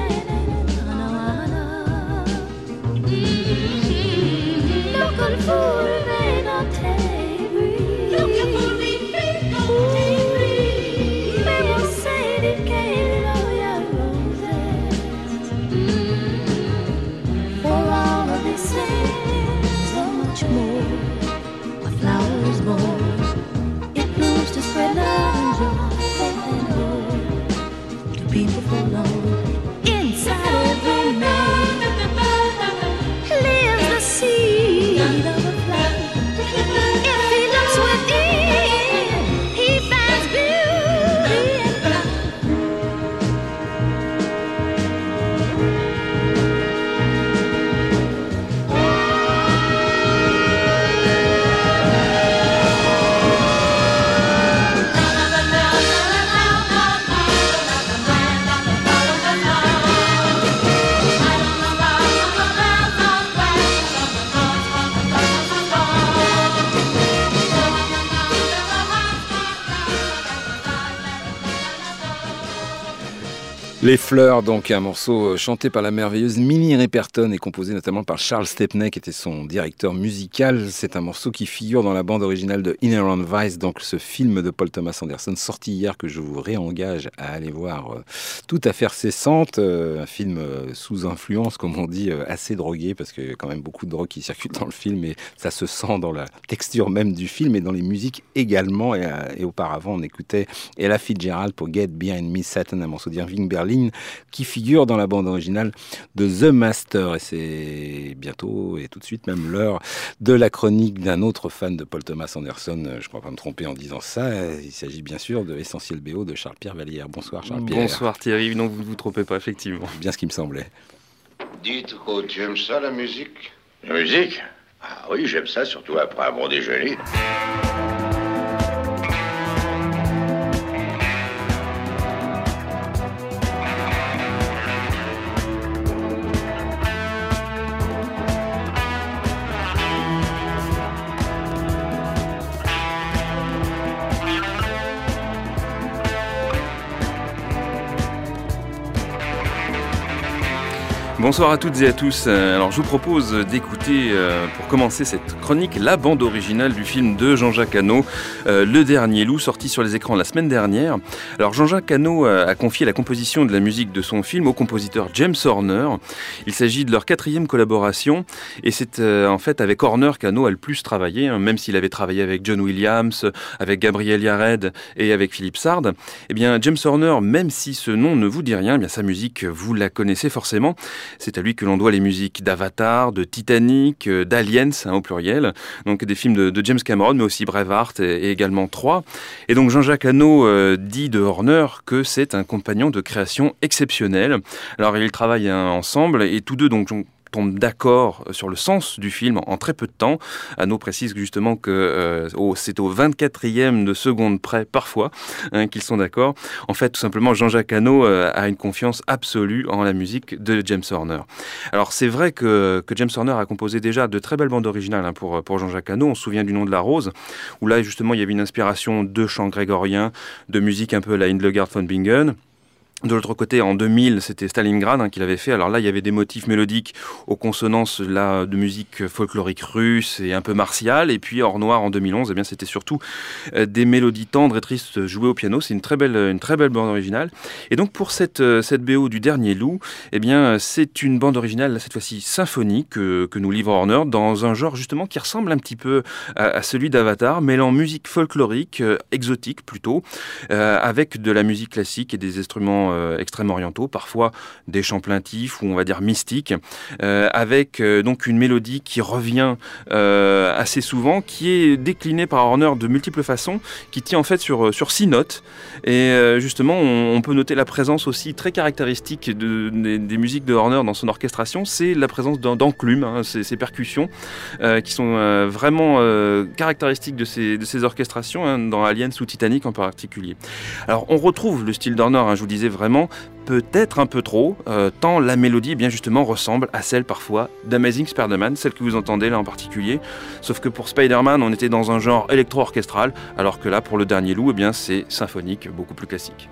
looking for a rain on Tabry, looking for a rain on Tabry. Mais você de Kaylee Loya Roses, for all of these things, so much more. A flower is born. It blooms to spread love and joy, faith and hope to people forlorn. Inside every man lives the seed of a flower. If he looks within, he finds beauty and power. Les Fleurs, donc un morceau chanté par la merveilleuse Minnie Riperton et composé notamment par Charles Stepney qui était son directeur musical. C'est un morceau qui figure dans la bande originale de Inherent Vice, donc ce film de Paul Thomas Anderson sorti hier que je vous réengage à aller voir tout à fait cessante. Un film sous influence, comme on dit, assez drogué parce qu'il y a quand même beaucoup de drogue qui circule dans le film et ça se sent dans la texture même du film et dans les musiques également. Et auparavant, on écoutait Ella Fitzgerald pour Get Behind Me Satan, un morceau d'Irving Berlin qui figure dans la bande originale de The Master. Et c'est bientôt et tout de suite même l'heure de la chronique d'un autre fan de Paul Thomas Anderson. Je ne crois pas me tromper en disant ça. Il s'agit bien sûr de Essentiel BO de Charles-Pierre Vallière. Bonsoir Charles-Pierre. Bonsoir Thierry, non vous ne vous trompez pas effectivement. Bien ce qui me semblait. Dites, tu aimes ça la musique? La musique? Ah oui, j'aime ça, surtout après un bon déjeuner. Bonsoir à toutes et à tous. Alors je vous propose d'écouter, pour commencer cette chronique, la bande originale du film de Jean-Jacques Hano, Le Dernier Loup, sorti sur les écrans la semaine dernière. Alors Jean-Jacques Hano a confié la composition de la musique de son film au compositeur James Horner. Il s'agit de leur 4e collaboration et c'est en fait avec Horner qu'Hano a le plus travaillé, même s'il avait travaillé avec John Williams, avec Gabriel Yared et avec Philippe Sard. Eh bien James Horner, même si ce nom ne vous dit rien, eh bien sa musique vous la connaissez forcément. C'est à lui que l'on doit les musiques d'Avatar, de Titanic, d'Aliens au pluriel, donc des films de James Cameron, mais aussi Braveheart et également Troie. Et donc Jean-Jacques Hano dit de Horner que c'est un compagnon de création exceptionnel. Alors ils travaillent ensemble et tous deux donc tombent d'accord sur le sens du film en très peu de temps. Hano précise justement que c'est au 24e de seconde près parfois qu'ils sont d'accord. En fait, tout simplement, Jean-Jacques Hano a une confiance absolue en la musique de James Horner. Alors c'est vrai que James Horner a composé déjà de très belles bandes originales pour Jean-Jacques Hano. On se souvient du Nom de la Rose, où là justement il y avait une inspiration de chants grégoriens, de musique un peu à la Hildegard von Bingen. De l'autre côté, en 2000, c'était Stalingrad qu'il avait fait. Alors là, il y avait des motifs mélodiques aux consonances là, de musique folklorique russe et un peu martiale. Et puis, Or Noir, en 2011, eh bien, c'était surtout des mélodies tendres et tristes jouées au piano. C'est une très belle bande originale. Et donc, pour cette BO du Dernier Loup, eh bien, c'est une bande originale, là, cette fois-ci symphonique, que nous livre Horner, dans un genre justement qui ressemble un petit peu à celui d'Avatar, mêlant musique folklorique, exotique plutôt, avec de la musique classique et des instruments extrême-orientaux, parfois des chants plaintifs ou on va dire mystiques, avec donc une mélodie qui revient assez souvent, qui est déclinée par Horner de multiples façons, qui tient en fait sur 6 notes. Et justement, on peut noter la présence aussi très caractéristique des musiques de Horner dans son orchestration, c'est la présence d'enclumes, ces percussions qui sont vraiment caractéristiques de ces orchestrations, dans Aliens ou Titanic en particulier. Alors on retrouve le style d'Horner, je vous disais vraiment, peut-être un peu trop, tant la mélodie bien justement ressemble à celle parfois d'Amazing Spider-Man, celle que vous entendez là en particulier, sauf que pour Spider-Man on était dans un genre électro-orchestral, alors que là pour le Dernier Loup, eh bien c'est symphonique, beaucoup plus classique.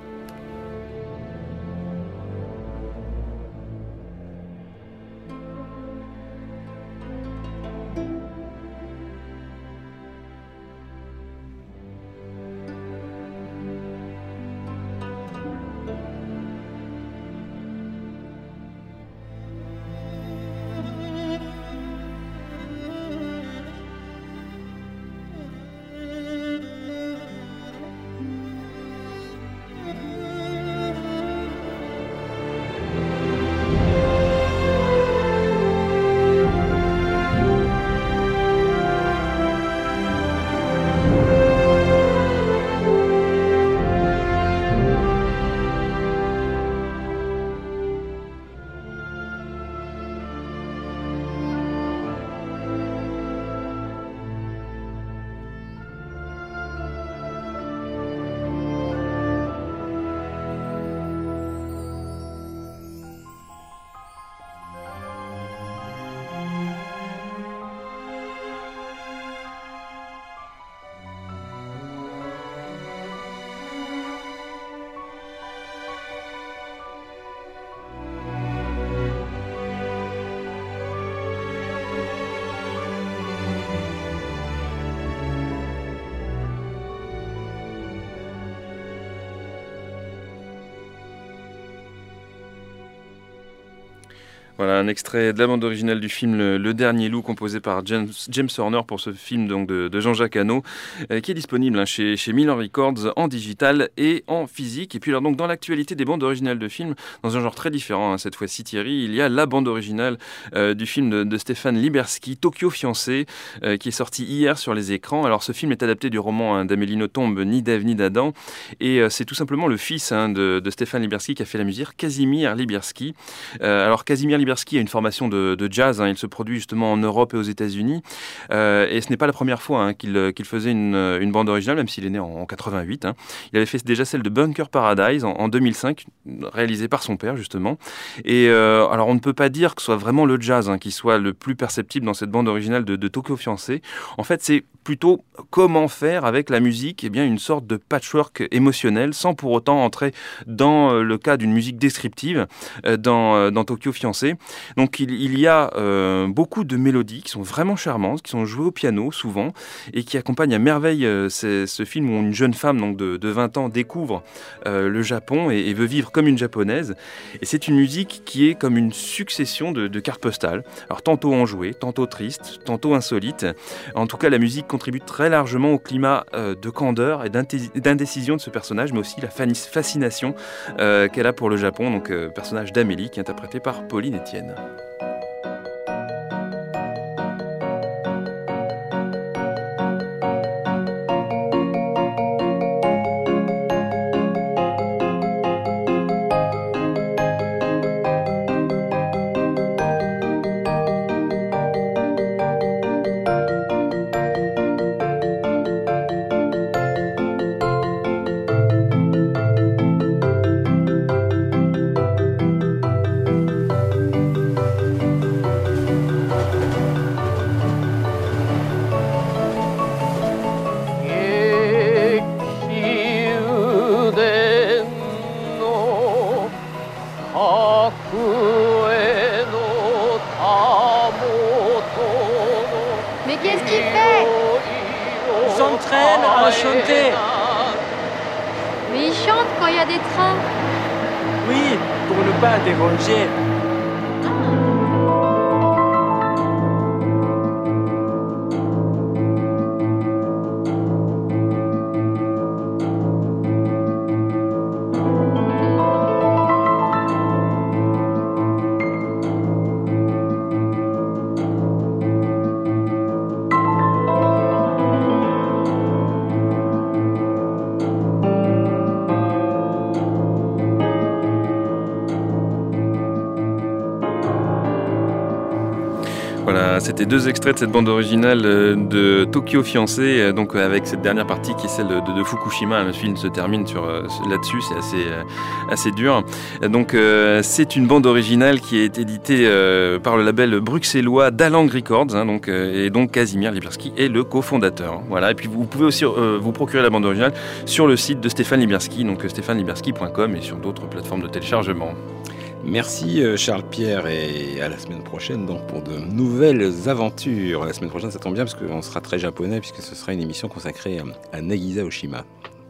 Voilà un extrait de la bande originale du film Le Dernier Loup, composé par James Horner pour ce film donc de Jean-Jacques Hano, qui est disponible chez Miller Records en digital et en physique. Et puis alors donc dans l'actualité des bandes originales de films, dans un genre très différent, cette fois-ci Thierry, il y a la bande originale du film de Stéphane Liberski, Tokyo Fiancé, qui est sorti hier sur les écrans. Alors ce film est adapté du roman d'Amélie Nothomb, Ni d'Ève ni d'Adam, et c'est tout simplement le fils de Stéphane Liberski qui a fait la musique, Casimir Liberski. Alors Casimir Liberski a une formation de jazz, il se produit justement en Europe et aux États-Unis, et ce n'est pas la première fois qu'il faisait une bande originale, même s'il est né en 88. Il avait fait déjà celle de Bunker Paradise en 2005, réalisée par son père justement. Et alors on ne peut pas dire que ce soit vraiment le jazz qui soit le plus perceptible dans cette bande originale de Tokyo Fiancé. En fait, c'est plutôt comment faire avec la musique une sorte de patchwork émotionnel, sans pour autant entrer dans le cas d'une musique descriptive dans Tokyo Fiancé. Donc il y a beaucoup de mélodies qui sont vraiment charmantes, qui sont jouées au piano souvent, et qui accompagnent à merveille ce film où une jeune femme donc de 20 ans découvre le Japon et veut vivre comme une japonaise. Et c'est une musique qui est comme une succession de cartes postales, alors tantôt enjouée, tantôt triste, tantôt insolite. En tout cas, la musique contribue très largement au climat de candeur et d'indécision de ce personnage, mais aussi la fascination qu'elle a pour le Japon, donc personnage d'Amélie qui est interprété par Pauline Etienne. chanter. Mais il chante quand il y a des trains. Oui, pour ne pas déranger. Voilà, c'était deux extraits de cette bande originale de Tokyo Fiancé, donc avec cette dernière partie qui est celle de Fukushima. Le film se termine là-dessus, c'est assez dur. Donc c'est une bande originale qui est éditée par le label bruxellois Dalang Records, et donc Kazimierz Liberski est le cofondateur. Voilà, et puis vous pouvez aussi vous procurer la bande originale sur le site de Stéphane Liberski, donc stéphaneliberski.com, et sur d'autres plateformes de téléchargement. Merci Charles-Pierre, et à la semaine prochaine donc pour de nouvelles aventures. La semaine prochaine ça tombe bien parce qu'on sera très japonais puisque ce sera une émission consacrée à Nagisa Oshima.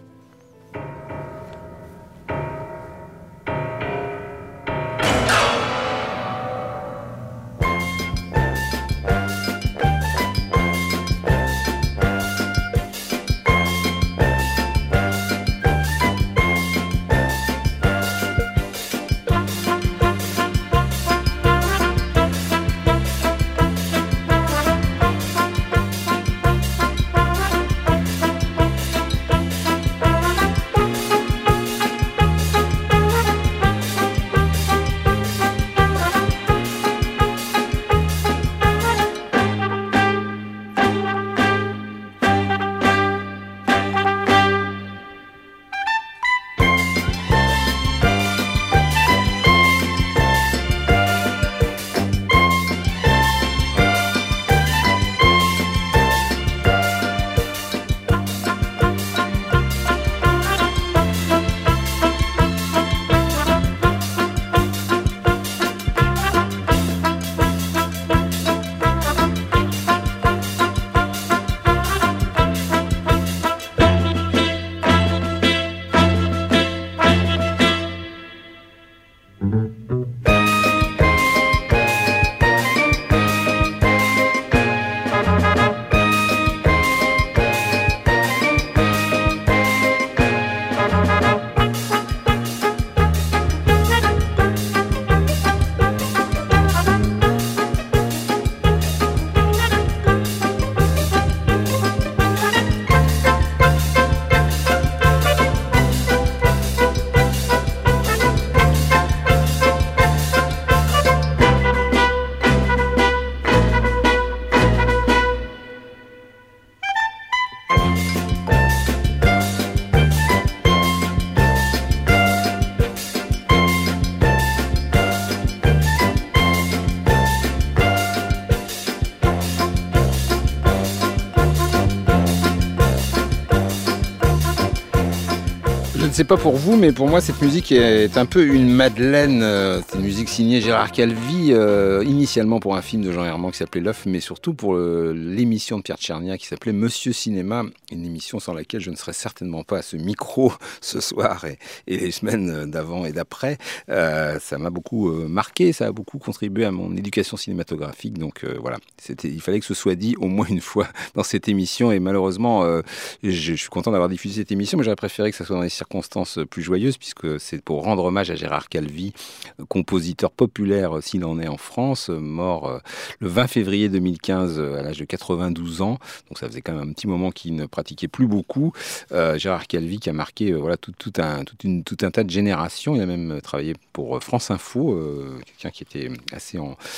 C'est pas pour vous, mais pour moi cette musique est un peu une madeleine. C'est une musique signée Gérard Calvi, initialement pour un film de Jean Herman qui s'appelait L'œuf, mais surtout pour l'émission de Pierre Tchernia qui s'appelait Monsieur Cinéma, une émission sans laquelle je ne serais certainement pas à ce micro ce soir et les semaines d'avant et d'après. Ça m'a beaucoup marqué, ça a beaucoup contribué à mon éducation cinématographique, donc voilà, il fallait que ce soit dit au moins une fois dans cette émission, et malheureusement je suis content d'avoir diffusé cette émission, mais j'aurais préféré que ça soit dans des circonstances plus joyeuses, puisque c'est pour rendre hommage à Gérard Calvi, compositeur populaire s'il en est en France, mort le 20 février 2015 à l'âge de 92 ans, donc ça faisait quand même un petit moment qu'il ne pratiquait plus beaucoup. Gérard Calvi qui a marqué tout un tas de générations. Il a même travaillé pour France Info, quelqu'un qui était assez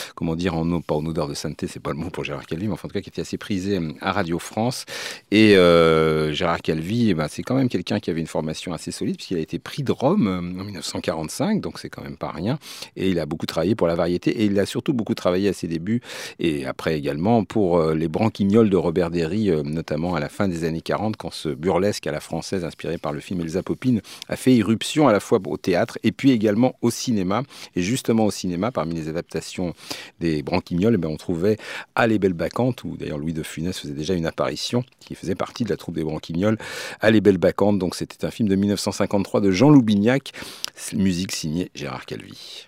pas en odeur de sainteté, c'est pas le mot pour Gérard Calvi, mais en tout cas qui était assez prisé à Radio France. Et Gérard Calvi, c'est quand même quelqu'un qui avait une formation assez assez solide puisqu'il a été prix de Rome en 1945, donc c'est quand même pas rien. Et il a beaucoup travaillé pour la variété et il a surtout beaucoup travaillé à ses débuts et après également pour les Branquignoles de Robert Derry, notamment à la fin des années 40 quand ce burlesque à la française inspiré par le film Elsa Poppine a fait irruption à la fois au théâtre et puis également au cinéma. Et justement au cinéma, parmi les adaptations des Branquignoles, on trouvait À les belles bacchantes, où d'ailleurs Louis de Funès faisait déjà une apparition, qui faisait partie de la troupe des Branquignoles, À les belles bacchantes. Donc c'était un film de 1953 de Jean Loubignac, musique signée Gérard Calvi.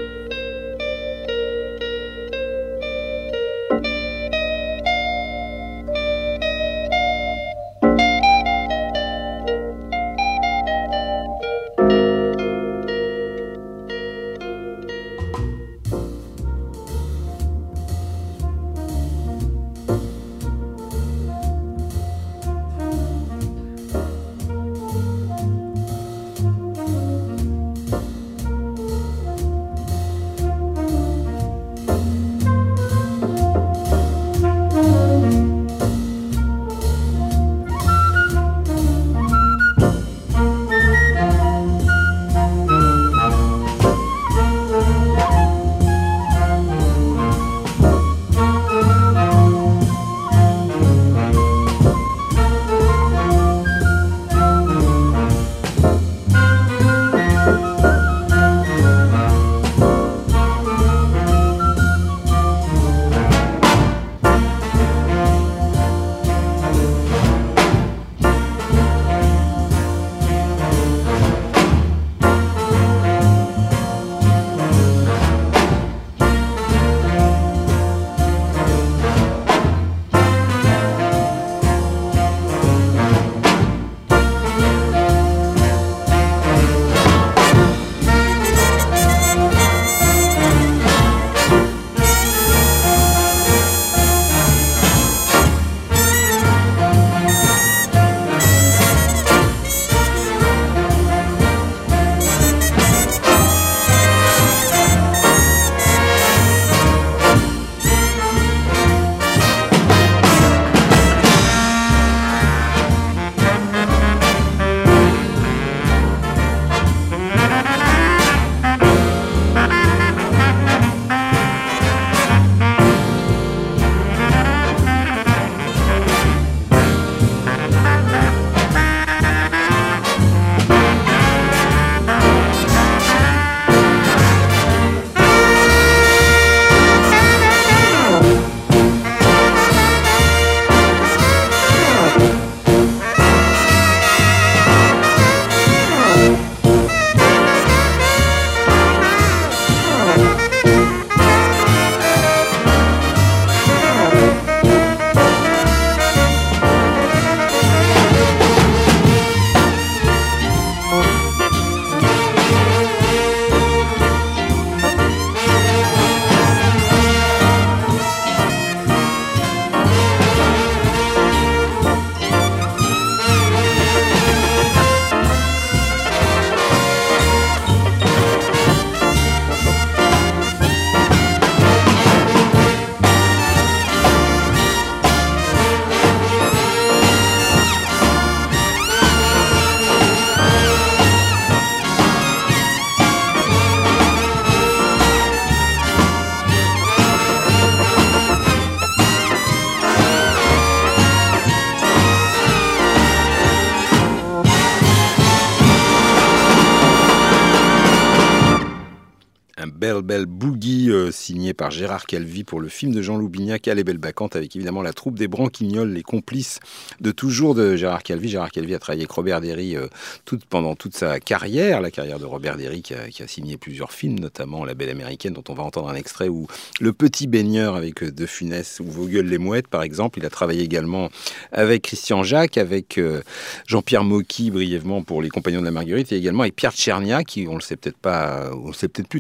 Belle Belle Boogie, signé par Gérard Calvi pour le film de Jean Loubignac, À les belles bacchantes, avec évidemment la troupe des Branquignoles, les complices de toujours de Gérard Calvi. Gérard Calvi a travaillé avec Robert Derry pendant toute sa carrière, la carrière de Robert Derry qui a signé plusieurs films, notamment La Belle Américaine, dont on va entendre un extrait, ou Le Petit Baigneur avec De Funès, ou Vos gueules les mouettes, par exemple. Il a travaillé également avec Christian Jacques, avec Jean-Pierre Mocky, brièvement, pour Les Compagnons de la Marguerite, et également avec Pierre Tchernia, qui, on le sait peut-être pas, on le sait peut-être plus très bien aujourd'hui,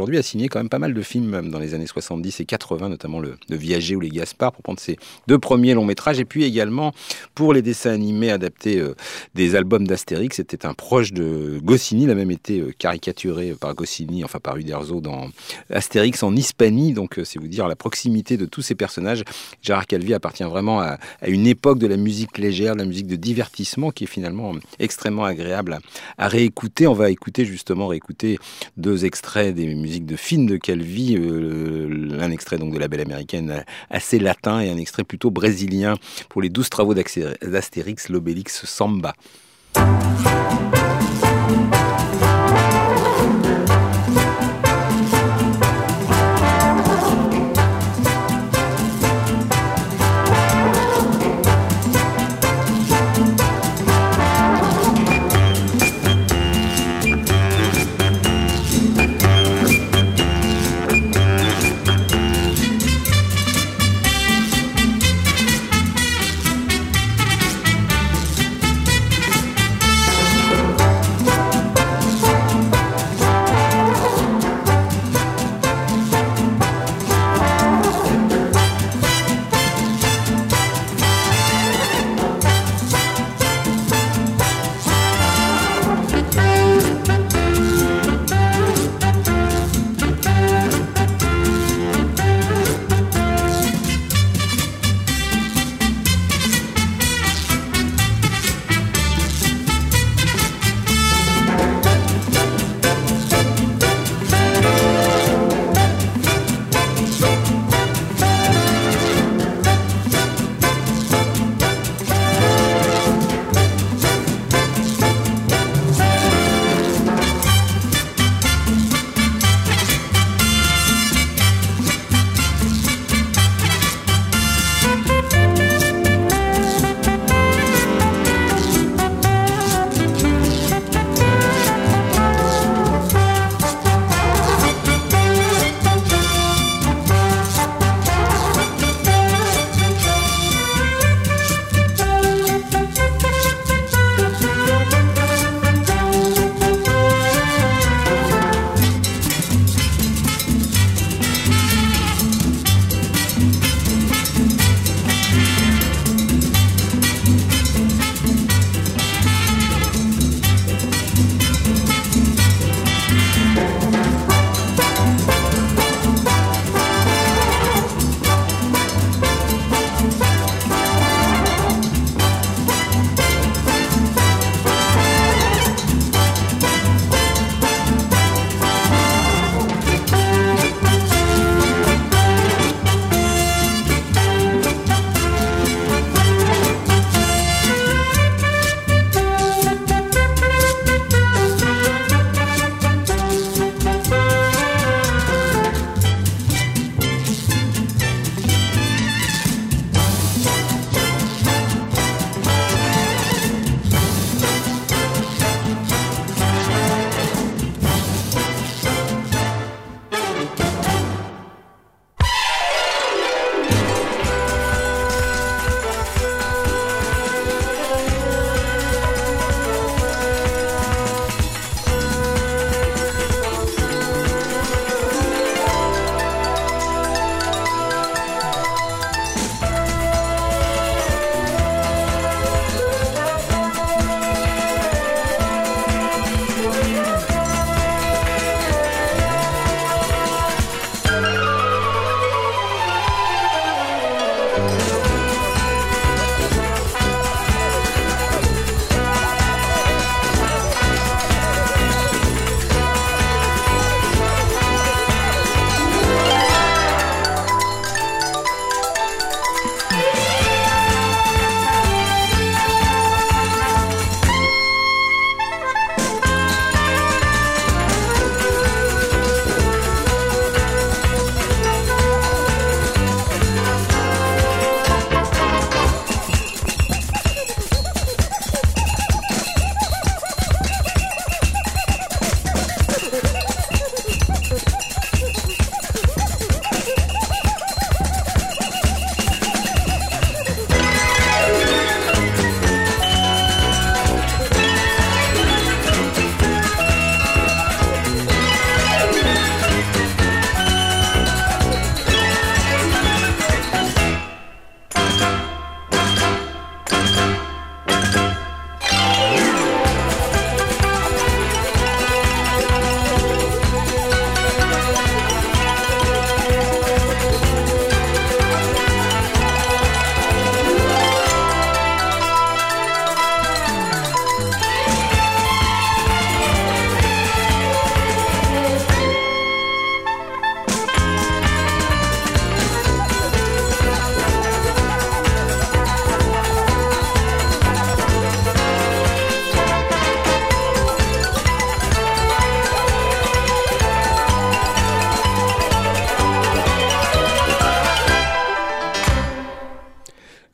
aujourd'hui a signé quand même pas mal de films dans les années 70 et 80, notamment le Viager ou les Gaspard, pour prendre ses 2 premiers longs métrages. Et puis également pour les dessins animés adaptés des albums d'Astérix. C'était un proche de Goscinny. Il a même été caricaturé par Goscinny, enfin par Uderzo, dans Astérix en Hispanie. Donc c'est vous dire la proximité de tous ces personnages. Gérard Calvi appartient vraiment à une époque de la musique légère, de la musique de divertissement qui est finalement extrêmement agréable à réécouter. On va réécouter 2 extraits des musiques de films de Calvi. Un extrait donc de La Belle Américaine assez latin et un extrait plutôt brésilien pour les 12 travaux d'Astérix, l'Obélix Samba.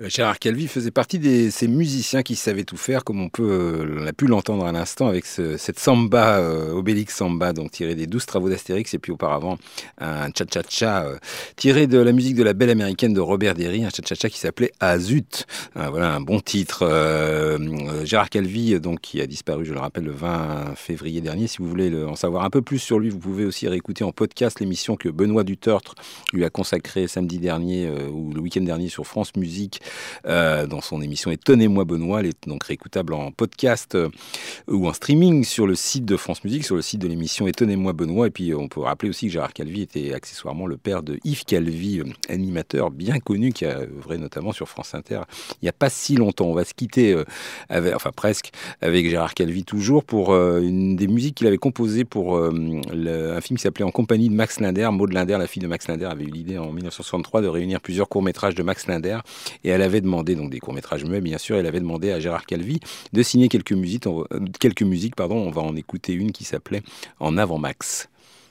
Gérard Calvi faisait partie de ces musiciens qui savaient tout faire, comme on a pu l'entendre à l'instant avec cette samba, Obélix Samba, donc tiré des 12 travaux d'Astérix, et puis auparavant un cha-cha-cha tiré de la musique de la Belle Américaine de Robert Derry, un cha-cha-cha qui s'appelait Ah Zut. Voilà un bon titre. Gérard Calvi, donc, qui a disparu, je le rappelle, le 20 février dernier. Si vous voulez en savoir un peu plus sur lui, vous pouvez aussi réécouter en podcast l'émission que Benoît Dutertre lui a consacrée samedi dernier ou le week-end dernier sur France Musique. Dans son émission Étonnez-moi Benoît, elle est donc réécoutable en podcast ou en streaming sur le site de France Musique, sur le site de l'émission Étonnez-moi Benoît. Et puis on peut rappeler aussi que Gérard Calvi était accessoirement le père de Yves Calvi, animateur bien connu qui a œuvré notamment sur France Inter il n'y a pas si longtemps. On va se quitter presque avec Gérard Calvi toujours pour une des musiques qu'il avait composées pour un film qui s'appelait En compagnie de Max Linder. Maud Linder, la fille de Max Linder, avait eu l'idée en 1963 de réunir plusieurs courts-métrages de Max Linder. Et elle avait demandé, donc des courts-métrages muets bien sûr, elle avait demandé à Gérard Calvi de signer quelques musiques. On va en écouter une qui s'appelait En avant Max.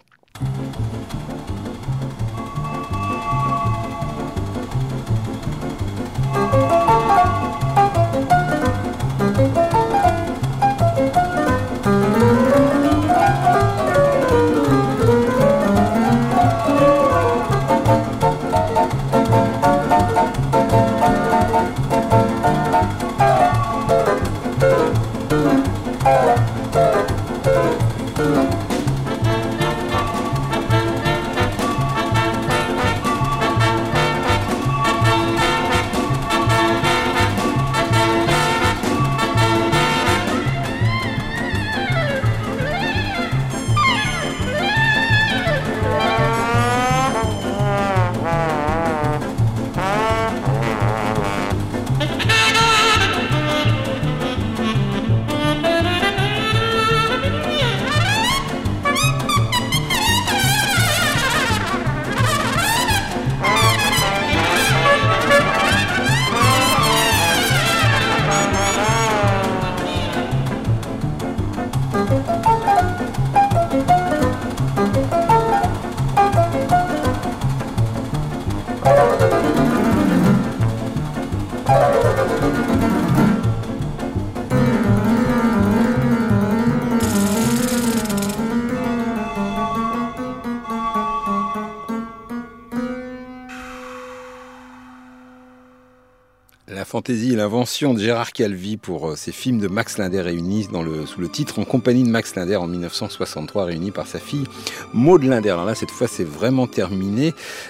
Fantaisie et l'invention de Gérard Calvi pour ses films de Max Linder réunis sous le titre En compagnie de Max Linder en 1963, réunis par sa fille Maud Linder. Alors là, cette fois, c'est vraiment terminé.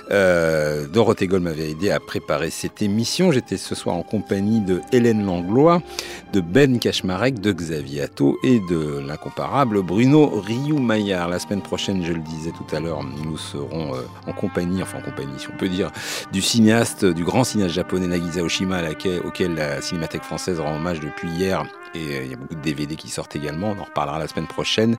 Dorothée Gold m'avait aidé à préparer cette émission. J'étais ce soir en compagnie de Hélène Langlois, de Ben Kaczmarek, de Xavier Atto et de l'incomparable Bruno Riou-Maillard. La semaine prochaine, je le disais tout à l'heure, nous serons en compagnie, si on peut dire, du grand cinéaste japonais Nagisa Oshima, auquel la Cinémathèque française rend hommage depuis hier. Et il y a beaucoup de DVD qui sortent également, on en reparlera la semaine prochaine.